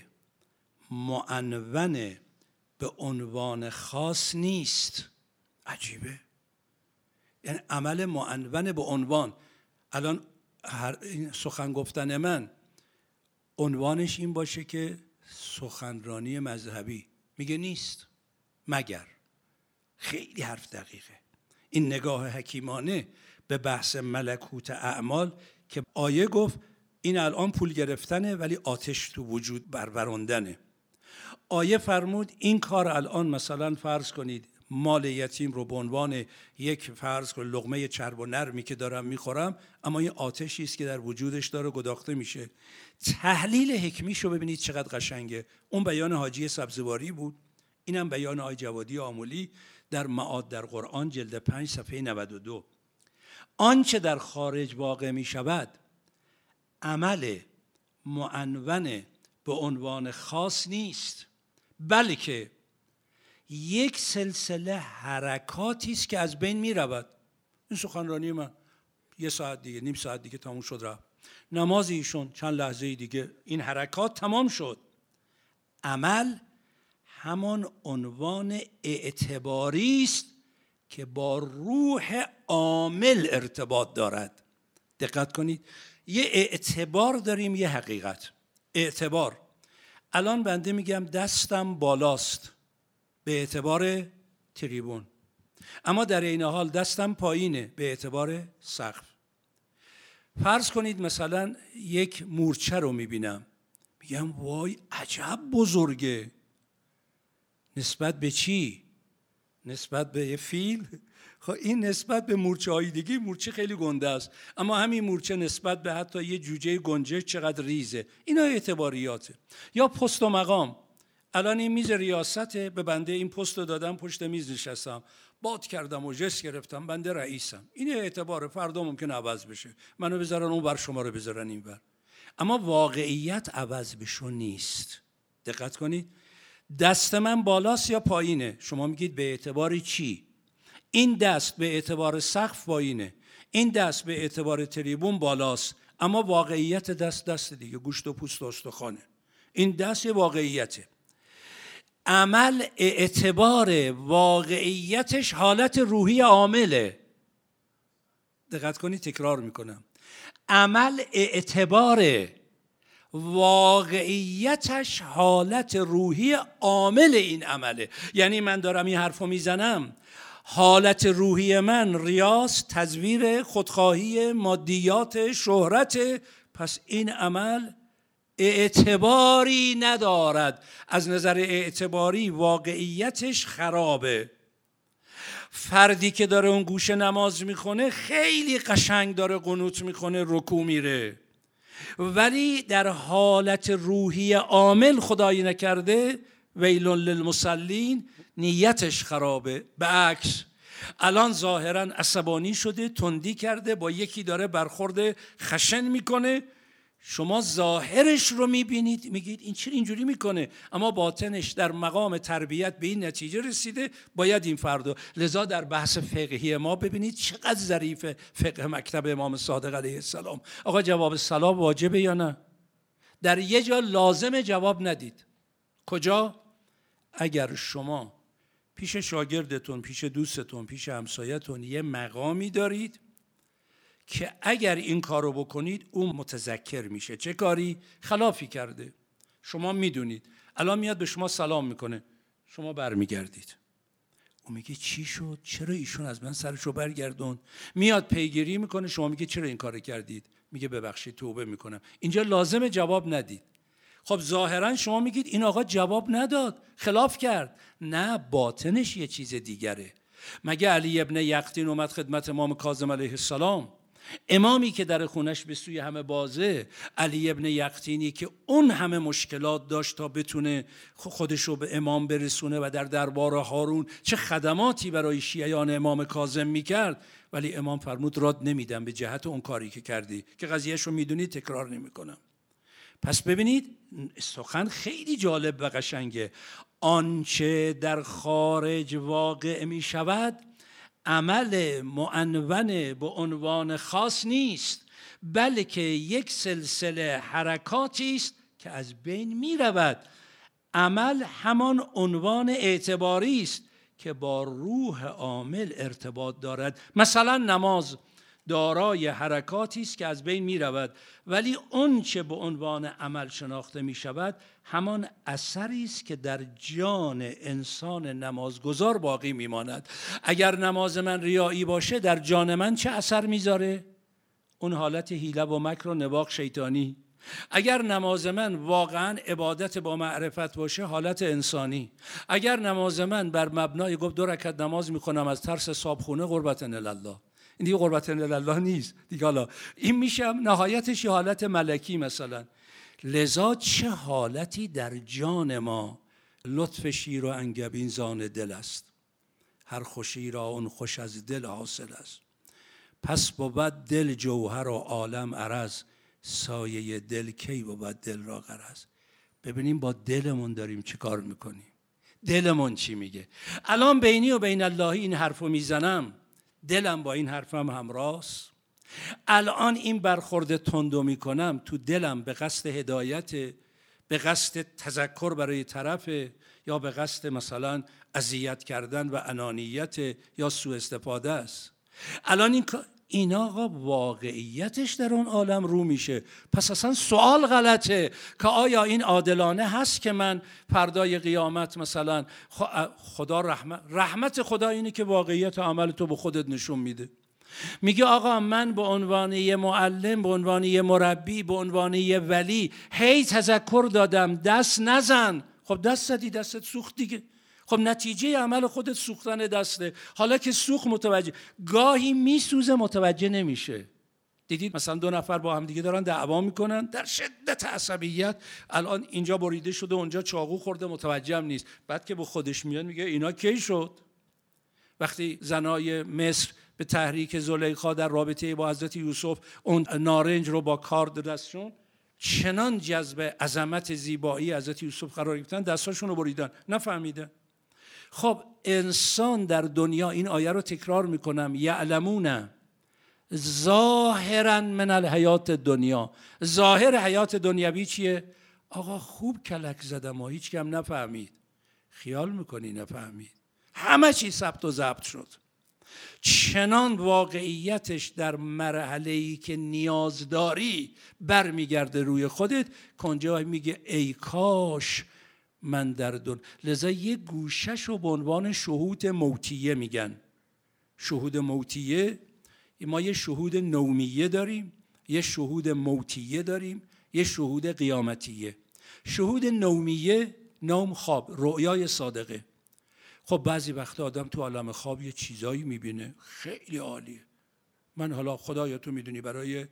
معنون به عنوان خاص نیست. عجیبه، یعنی عمل معنون به عنوان. الان سخن گفتن من عنوانش این باشه که سخنرانی مذهبی، میگه نیست مگر. خیلی حرف دقیقه. این نگاه حکیمانه به بحث ملکوت اعمال که آیه گفت این الان پول گرفتنه ولی آتش تو وجود بربراندنه. آیه فرمود این کار الان مثلا فرض کنید مال یتیم رو به عنوان یک فرض کنید لقمه چرب و نرمی که دارم میخورم، اما این آتشی است که در وجودش داره گداخته میشه. تحلیل حکمیشو ببینید چقدر قشنگه. اون بیان حاجی سبزواری بود، اینم بیان آقای جوادی آملی در معاد در قرآن جلد 5 صفحه 92. آنچه در خارج واقع می شود عمل معنون به عنوان خاص نیست، بلکه یک سلسله حرکاتی است که از بین می رود. این سخنرانی من 1 ساعت دیگه، نیم ساعت دیگه تموم شد رفت. نماز ایشون چند لحظه دیگه این حرکات تمام شد. عمل همان عنوان اعتباری است که با روح عامل ارتباط دارد. دقت کنید، یه اعتبار داریم، یه حقیقت. اعتبار، الان بنده میگم دستم بالاست به اعتبار تریبون، اما در این حال دستم پایینه به اعتبار سقف. فرض کنید مثلا یک مورچه رو میبینم، میگم وای عجب بزرگه. نسبت به چی؟ نسبت به یه فیل؟ خب این نسبت به مورچه های دیگه مورچه خیلی گنده است، اما همین مورچه نسبت به حتی یه جوجه گنجش چقدر ریزه. اینا اعتباریاته. یا پست و مقام، الان این میز ریاسته، به بنده این پست رو دادم، پشت میز نشستم، باد کردم و جست گرفتم، بنده رئیسم. این اعتباره، فردا ممکن عوض بشه، منو بذارن اون ور، شما رو بذارن این ور، اما واقعیت عوض بشو نیست. دقت کنید، دست من بالاست یا پایینه؟ شما میگید به اعتبار چی؟ این دست به اعتبار سقف پایینه، این دست به اعتبار تریبون بالاست، اما واقعیت دست دیگه، گوشت و پوست و استخوانه. این دست واقعیته. عمل اعتبار، واقعیتش حالت روحی عامله. دقت کنید، تکرار میکنم، عمل اعتباره، واقعیتش حالت روحی عامل این عمله. یعنی من دارم این حرفو میزنم، حالت روحی من ریاست، تزویر، خودخواهی، مادیات، شهرت، پس این عمل اعتباری ندارد. از نظر اعتباری واقعیتش خرابه. فردی که داره اون گوشه نماز میخونه خیلی قشنگ داره قنوت میکنه، رکوع میره، ولی در حالت روحی عامل خدایی نکرده ویل للمصلین، نیتش خرابه. به عکس الان ظاهرا عصبانی شده، تندی کرده، با یکی داره برخورد خشن میکنه، شما ظاهرش رو میبینید میگید این چرا اینجوری میکنه، اما باطنش در مقام تربیت به این نتیجه رسیده باید این فردا. لذا در بحث فقهی ما ببینید چقدر ظریفه فقه مکتب امام صادق علیه السلام. آقا جواب سلام واجبه یا نه؟ در یه جا لازم جواب ندید. کجا؟ اگر شما پیش شاگردتون، پیش دوستتون، پیش همسایتون یه مقامی دارید که اگر این کارو بکنید اون متذکر میشه چه کاری خلافی کرده، شما میدونید، الان میاد به شما سلام میکنه، شما برمیگردید، اون میگه چی شد؟ چرا ایشون از من سرشو برگردون؟ میاد پیگیری میکنه، شما میگه چرا این کارو کردید؟ میگه ببخشید توبه میکنم. اینجا لازم جواب ندید. خب ظاهرا شما میگید این آقا جواب نداد، خلاف کرد. نه، باطنش یه چیز دیگره. مگه علی ابن یقطین اومد خدمت امام کاظم علیه السلام، امامی که در خونش به سوی همه بازه، علی ابن یقطینی که اون همه مشکلات داشت تا بتونه خودشو به امام برسونه و در دربار هارون چه خدماتی برای شیعیان امام کاظم میکرد، ولی امام فرمود راد نمیدم به جهت اون کاری که کردی، که قضیهش رو میدونید، تکرار نمیکنم. پس ببینید سخن خیلی جالب و قشنگه. آنچه در خارج واقع می شود عمل معنون به عنوان خاص نیست، بلکه یک سلسله حرکاتی است که از بین می رود. عمل همان عنوان اعتباری است که با روح عامل ارتباط دارد. مثلا نماز دارای حرکاتی است که از بین می رود، ولی اون چه به عنوان عمل شناخته می شود همان اثری است که در جان انسان نمازگزار باقی می ماند. اگر نماز من ریایی باشه در جان من چه اثر می ذاره؟ اون حالت حیله و مکر و نواق شیطانی. اگر نماز من واقعا عبادت با معرفت باشه، حالت انسانی. اگر نماز من بر مبنای گفت 2 رکعت نماز میکنم از ترس صابخونه، قربتن الله، این دیگه قربتن الله نیست دیگه. حالا این میشه نهایتش یه حالت ملکی مثلا. لذا چه حالتی در جان ما لطف شیر و انگبین زان دل است، هر خوشی را اون خوش از دل حاصل است. پس بود دل جوهر و عالم عرض، سایه دل کی بود دل را غرض. ببینیم با دلمون داریم چی کار میکنیم، دلمون چی میگه. الان بینی و بین الله این حرفو میزنم، دلم با این حرفم همراست. الان این برخورد تندو میکنم، تو دلم به قصد هدایت، به قصد تذکر برای طرف، یا به قصد مثلا اذیت کردن و انانیت یا سوء استفاده است. الان این آقا واقعیتش در اون عالم رو میشه. پس اصلا سوال غلطه که آیا این عادلانه هست که من فردای قیامت مثلا خدا رحمت خدا اینه که واقعیت عمل تو به خودت نشون میده. میگه آقا من به عنوان یه معلم، به عنوان یه مربی، به عنوان یه ولی هی تذکر دادم دست نزن. خب دست زدی، دستت سوخت دیگه. خب نتیجه عمل خودت سوختن دسته. حالا که سوخت متوجه، گاهی میسوزه متوجه نمیشه. دیدید مثلا 2 نفر با هم دیگه دارن دعوا میکنن در شدت عصبیت، الان اینجا بریده شده اونجا چاقو خورده، متوجه هم نیست. بعد که به خودش میاد میگه اینا کی شد؟ وقتی زنای مصر به تحریک زلیخا در رابطه با حضرت یوسف اون نارنج رو با کارد دستشون چنان جذب عظمت زیبایی حضرت یوسف قرار گرفتن، دستاشون رو بریدن، نفهمیدن. خب انسان در دنیا، این آیه رو تکرار میکنم، یعلمون ظاهرا من الحیات دنیا. ظاهر حیات دنیوی چیه؟ آقا خوب کلک زدم و هیچ کم نفهمید. خیال میکنی نفهمید؟ همه چی ثبت و ضبط شد. چنان واقعیتش در مرحله‌ای که نیاز داری برمیگرده روی خودت، کنجا میگه ای کاش من در دنیا. لذا یه گوشش رو به عنوان شهود موتیه میگن. شهود موتیه، ما یه شهود نومیه داریم، یه شهود موتیه داریم، یه شهود قیامتیه. شهود نومیه، نوم خواب، رؤیای صادقه. خب بعضی وقتا آدم تو عالم خواب یه چیزایی میبینه خیلی عالیه. من حالا خدایا تو میدونی برای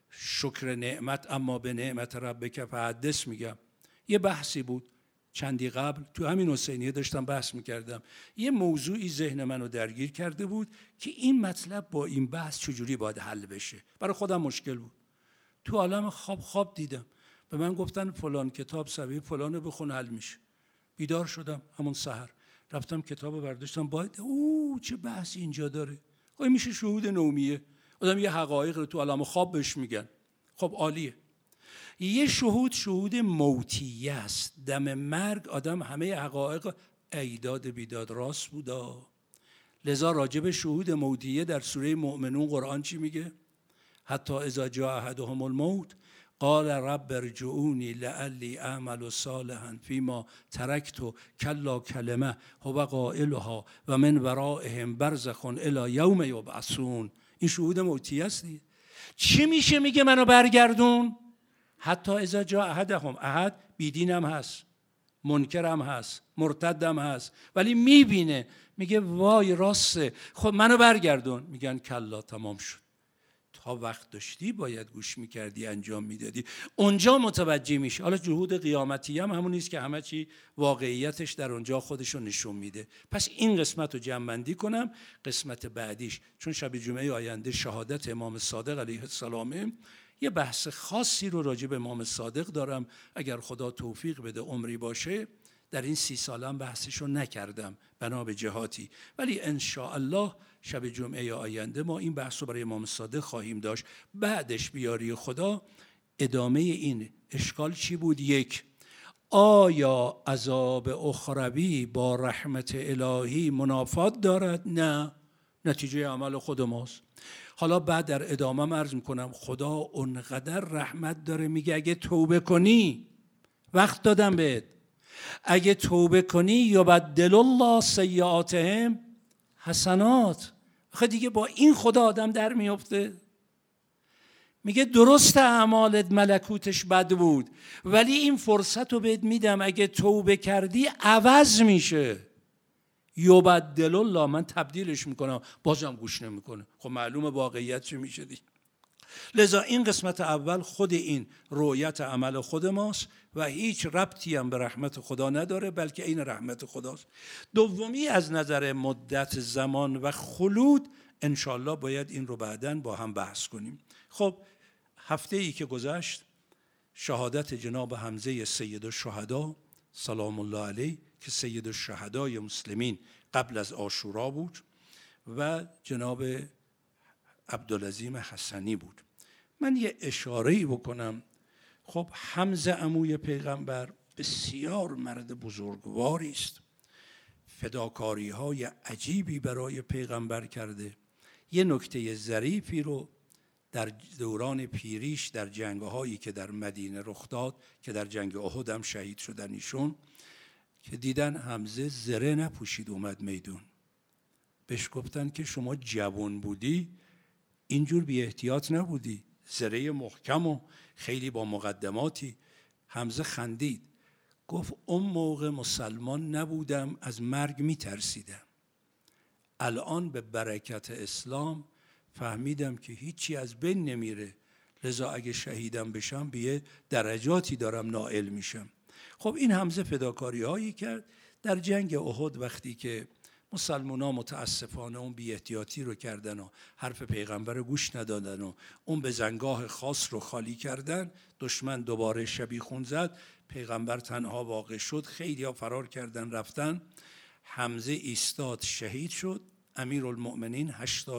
شکر نعمت اما به نعمت ربک فحدث میگم. یه بحثی بود چندی قبل تو همین حسینیه داشتم بحث میکردم، یه موضوعی ذهن منو درگیر کرده بود که این مطلب با این بحث چجوری باید حل بشه. برای خودم مشکل بود. تو عالم خواب دیدم، به من گفتن فلان کتاب صفحه فلانو بخون حل میشه. بیدار شدم همون سحر، رفتم کتابو برداشتم، باید چه بحثی اینجا داره. خب میشه شهود نومیه، آدم یه حقایق رو تو عالم خواب بهش میگن. خب عالیه. یه شهود موتیه است. دم مرگ آدم همه حقایق ایداد بیداد راست بودا. لذا راجب شهود موتیه در سوره مؤمنون قرآن چی میگه؟ حتی اذا جاء احدهم الموت قال رب ارجعونی لعلی اعمل صالحا فیما ترکت کلا کلمه هو قائلها و من ورائهم برزخ الی یوم یبعثون. این شهود موتیه است. چی میشه میگه منو برگردون؟ حتی اذا جاء احدهم، احد بیدینم هست، منکرم هست، مرتدم هست، ولی میبینه، میگه وای راسته، خب منو برگردون. میگن کلا، تمام شد. تا وقت داشتی باید گوش میکردی، انجام میدادی. اونجا متوجه میشه. حالا جهود قیامتی هم همون نیست که همه چی واقعیتش در اونجا خودشو نشون میده. پس این قسمت رو جمع بندی کنم. قسمت بعدیش، چون شب جمعه آینده شهادت امام صادق علیه السلام، یه بحث خاصی رو راجع به امام صادق دارم. اگر خدا توفیق بده عمری باشه، در این 30 سالم بحثشو نکردم بنا به جهاتی، ولی ان شاء الله شب جمعه آینده ما این بحث رو برای امام صادق خواهیم داشت. بعدش بیاری خدا ادامه این اشکال چی بود؟ 1، آیا عذاب اخروی با رحمت الهی منافات دارد؟ نه، نتیجه عمل خود ماست. حالا بعد در ادامه عرض میکنم خدا اونقدر رحمت داره، میگه اگه توبه کنی، وقت دادم بهت، اگه توبه کنی یبدل الله سیئاتهم حسنات. آخه دیگه با این خدا آدم در میفته. میگه درست اعمالت ملکوتش بد بود، ولی این فرصت رو بهت میدم اگه توبه کردی عوض میشه. یبدل الله، من تبدیلش میکنم. بازم گوش نمیکنه. خب معلومه واقعیت چه میشه دیگه. لذا این قسمت اول خود این رؤیت عمل خود ماست و هیچ ربطی هم به رحمت خدا نداره، بلکه این رحمت خداست. دومی از نظر مدت زمان و خلود، انشالله باید این رو بعداً با هم بحث کنیم. خب هفته ای که گذشت شهادت جناب حمزه سید الشهدا سلام الله علیه که سید الشهدای مسلمین قبل از عاشورا بود و جناب عبدالعظیم حسنی بود. من یه اشاره‌ای بکنم. خب حمزه عموی پیغمبر بسیار مرد بزرگواری است، فداکاری‌های عجیبی برای پیغمبر کرده. یه نکته ظریفی رو در دوران پیریش در جنگ‌هایی که در مدینه رخ داد، که در جنگ احد هم شهید شدن ایشون، که دیدن حمزه زره نپوشید اومد میدون، بهش گفتن که شما جوان بودی اینجور بی احتیاط نبودی، زره محکم و خیلی با مقدماتی. حمزه خندید، گفت اون موقع مسلمان نبودم، از مرگ می ترسیدم. الان به برکت اسلام فهمیدم که هیچی از بین نمیره، لذا اگه شهیدم بشم به درجاتی دارم نائل میشم. خب این حمزه فداکاری هایی کرد در جنگ احد، وقتی که مسلمان‌ها متاسفانه اون بی احتیاطی رو کردن و حرف پیغمبر رو گوش ندادن و اون به زنگاه خاص رو خالی کردن، دشمن دوباره شبیخون زد، پیغمبر تنها واقع شد، خیلی ها فرار کردن رفتن. حمزه ایستاد شهید شد. امیرالمؤمنین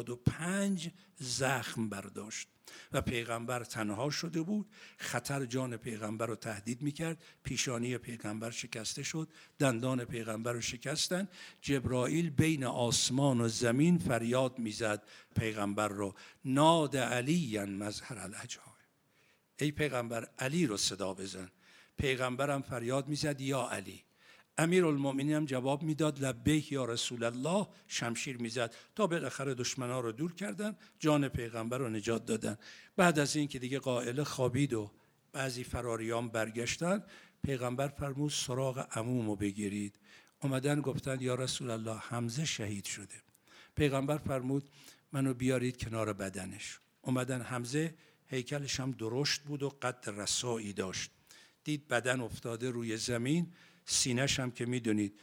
85 زخم برداشت و پیغمبر تنها شده بود. خطر جان پیغمبر رو تهدید میکرد. پیشانی پیغمبر شکسته شد، دندان پیغمبر رو شکستن. جبرائیل بین آسمان و زمین فریاد میزد پیغمبر رو، ناد علی مظهر العجایب، ای پیغمبر علی رو صدا بزن. پیغمبرم فریاد میزد یا علی. امیرالمؤمنین هم جواب میداد لبیک یا رسول الله، شمشیر میزد تا بالاخره دشمنا رو دور کردن، جان پیغمبر رو نجات دادن. بعد از این که دیگه قائله خوابید و بعضی فراریان برگشتن، پیغمبر فرمود سراغ عمومو بگیرید. اومدن گفتن یا رسول الله حمزه شهید شده. پیغمبر فرمود منو بیارید کنار بدنش. اومدن، حمزه هیکلش هم درشت بود و قد رسایی داشت. دید بدن افتاده روی زمین، سینه‌ش هم که میدونید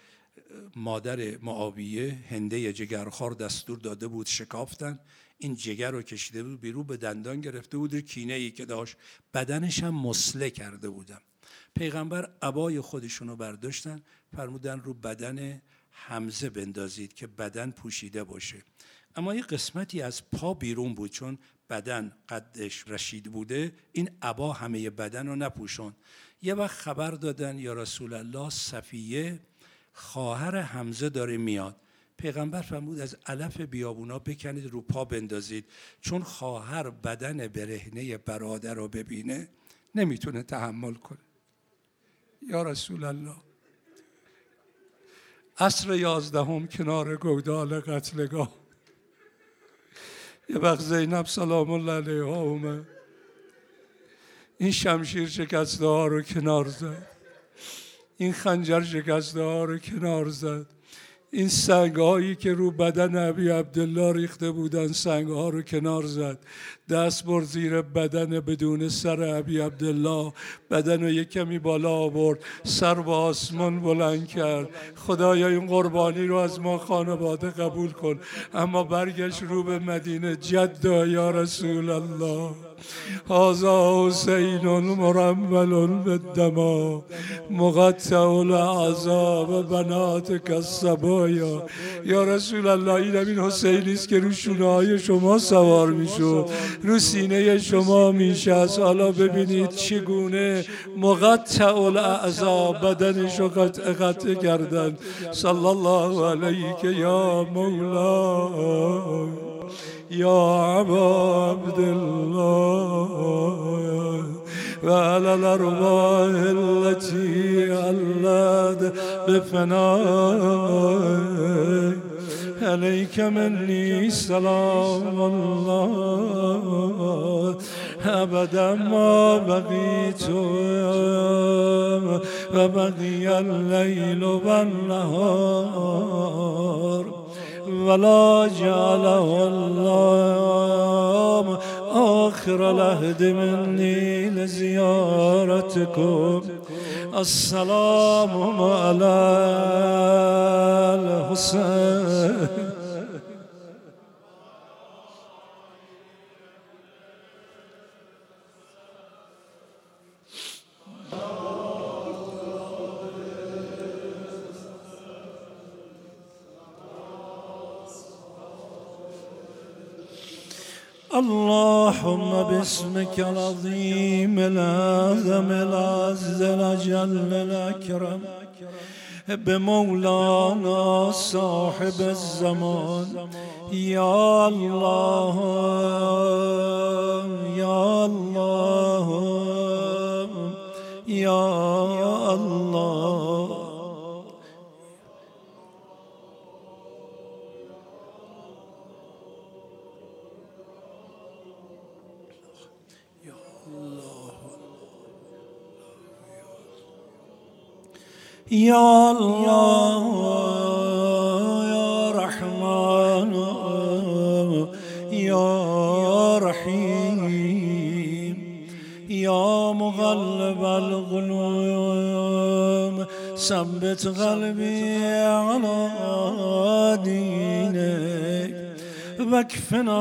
مادر معاویه هنده جگرخوار دستور داده بود شکافتن، این جگر رو کشیده بود بیرون، به دندان گرفته بود، کینه‌ای که داشت بدنش هم مسله کرده بودم. پیغمبر عبای خودشونو برداشتن، فرمودن رو بدن حمزه بندازید که بدن پوشیده باشه. اما یه قسمتی از پا بیرون بود، چون بدن قدش رشید بوده، این عبا همه بدن رو نپوشون. یه وقت خبر دادن یا رسول الله صفیه خواهر حمزه داره میاد. پیغمبر فرمود از علف بیابونا بکنید رو پا بندازید، چون خواهر بدن برهنه برادر رو ببینه نمیتونه تحمل کنه. یا رسول الله عصر 11 کنار گودال قتلگاه، یه وقت زینب سلام الله علیها اومد، این شمشیر شکسته ها رو کنار زد، این خنجر شکسته ها رو کنار زد، این سنگ هایی که رو بدن ابی عبدالله ریخته بودن سنگ ها رو کنار زد، دست برد زیر بدن بدون سر ابی عبدالله، بدن رو یک کمی بالا آورد، سر به آسمان بلند کرد، خدایا این قربانی رو از ما خانواده قبول کن. اما برگشت رو به مدینه، جدا یا رسول الله هذا حسین مرمل بالدما مقطع الاعضاء و بناتک الصبایا. یا رسول الله این حسینی است که رو شونه های شما سوار میشد، رو سینه شما میشست. حالا ببینید چگونه مقطع الاعضاء بدنشو قطع کردن. صلی الله علیک یا مولا یا ابا عبدالله و علی الارواح التي علت بفنای علیک منی سلام الله أبدا ما بقيت وبقي الليل والنهار ولا جعله الله آخر العهد مني لزيارتكم. السلام على الحسين. اللهم باسمك العظيم الأعظم العز الأجل الأكرم بمولانا صاحب الزمان يا الله يا الله يا الله يا الله يا رحمن يا رحيم يا مغلب القلوب ثبت قلبي على دينك واكفنا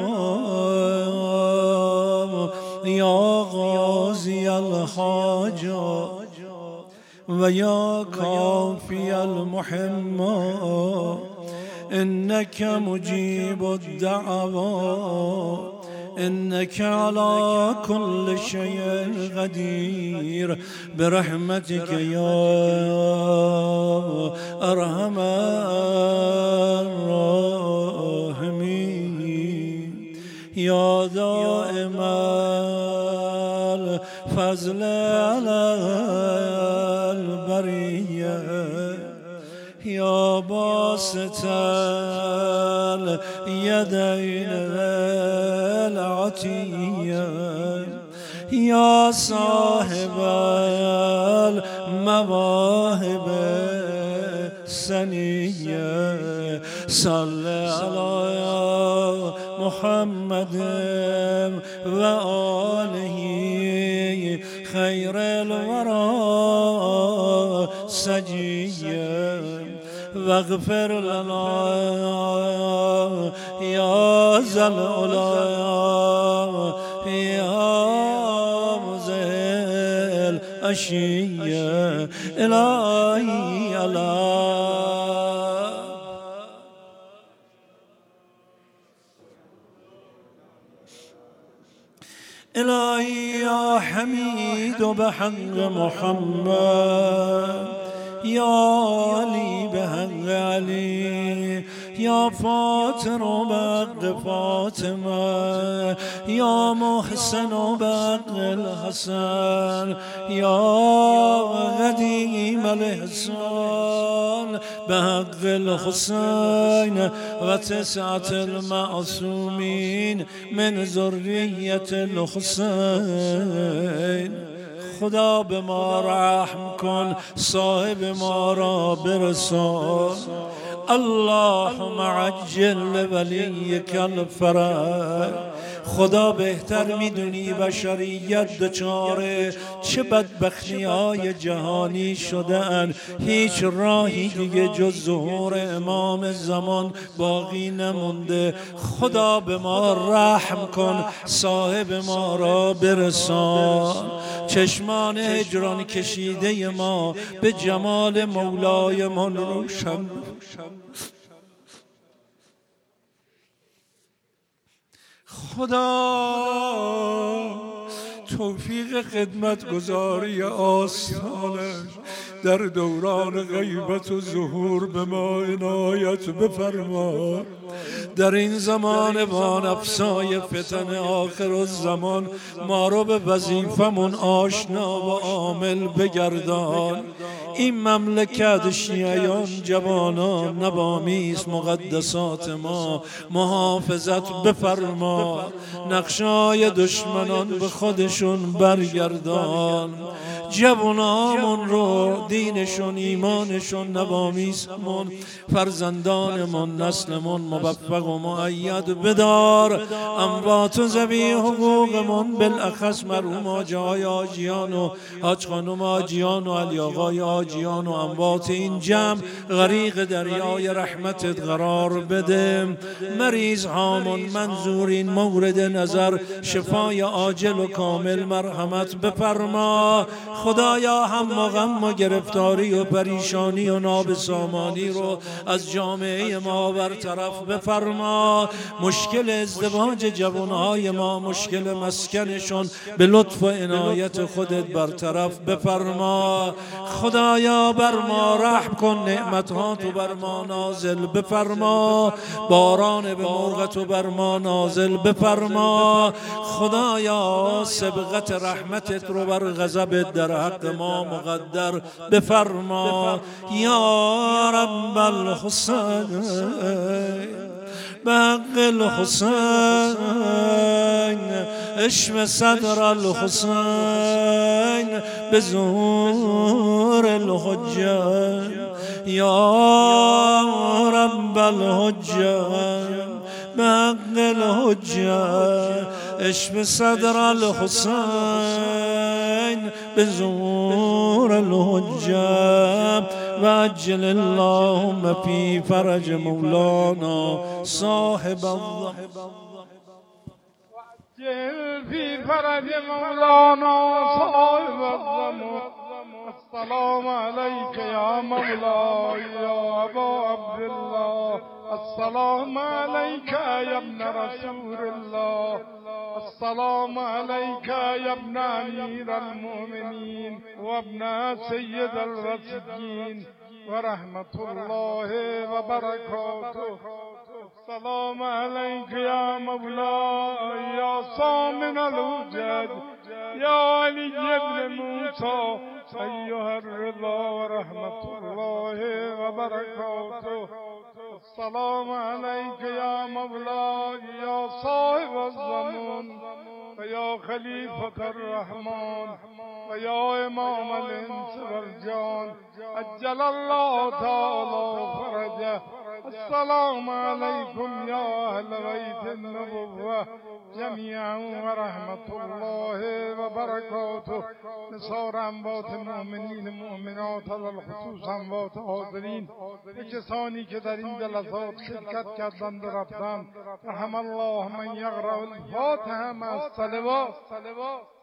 يا غازي الحاجات ويا كافي المحمات إنك مجيب الدعوات إنك على كل شيء قدير برحمتك يا أرحم الراحمين يا دائم الفضل على البرية يا باسط اليدين العطية يا صاحب المواهب السنية صل على محمد وآله خير الورى سجيا واغفر لنا يا ذا العلا يا مزيل أشياء إلهي الله إلهي يا حميد بحق محمد يا علي بحق علي يا فاطر بحق فاطمة يا محسن بحق الحسن يا قديم الإحسان بحق الحسين وتسعة المعصومين من ذرية الحسين. خدا به ما رحم کن صاحب ما را برسان. اللهم عجل ولیک الفرج. خدا بهتر میدونی بشریت دچار چه بدبختی‌های جهانی شده‌اند. هیچ راهی دیگه جز ظهور امام زمان باقی نمونده. خدا به ما رحم کن صاحب ما را برسان. چشمان هجران کشیده ما به جمال مولای من روشن. خدا توفیق خدمت گزاری آستانش در دوران غیبت و ظهور به ما عنایت بفرما. در این زمان وانفسای فتن آخر الزمان ما رو به وظیفمون آشنا و عامل بگردان. این مملکت شیعیان جوانان نوامیس مقدسات ما محافظت بفرما، نقشای دشمنان به خودشون برگردان، جوانامون رو دینشون ایمانشون نوامیسمون فرزندانمون نسلمون موفق و مؤید بدار. اموات و ذوی حقوقمون بالاخص مرحوم حاجی آجیان و حاج خانم آجیان و علی آقای آجیان و اموات این جمع غریق دریای رحمتت قرار بده. مریض هامون منظورین مورد نظر شفای عاجل و کامل مرحمت بفرما. خدایا هم و غم و گرفتاری و پریشانی و نابسامانی رو از جامعه ما برطرف بفرما. مشکل ازدواج جوانهای ما، مشکل مسکنشون به لطف و عنایت خودت برطرف بفرما. خدایا بر ما رحم کن، نعمتاتو بر ما نازل بفرما، باران به موقعتو بر ما نازل بفرما. خدایا سبقت رحمتت رو بر غضبت در حق ما مقدر بفرما. یا رب الحسین بحق الحسین اشم صدر الحسین بزور الحجه. یا رب الحجه بحق الحجه اشم صدر الحسین بزور الحجه وعجل اللهم في فرج مولانا صاحب الله وعجل في فرج مولانا صاحب الزمان. السلام عليك يا مولاي يا أبا عبد الله. السلام عليك يا ابن رسول الله. السلام عليك يا ابن أمير المؤمنين وابن سيد الراشدين ورحمة الله وبركاته. السلام عليك يا مولاي يا صامن الوجد يا علي بن موسى أيها الرضا ورحمة الله وبركاته. السلام عليك يا مولاي يا صاحب الزمان ويا خليفة الرحمن ويا إمام الإنس والجان أجل الله تعالى فرجه. السلام عليكم يا أهل بيت النبوة جميعا ورحمة الله وبركاته. نثار اموات مؤمنین مؤمنات على الخصوص اموات حاضرین و کسانی که در این جلسات شرکت کردند و رفتند. رحم الله من یقرأ الفاتحه مع الصلوات.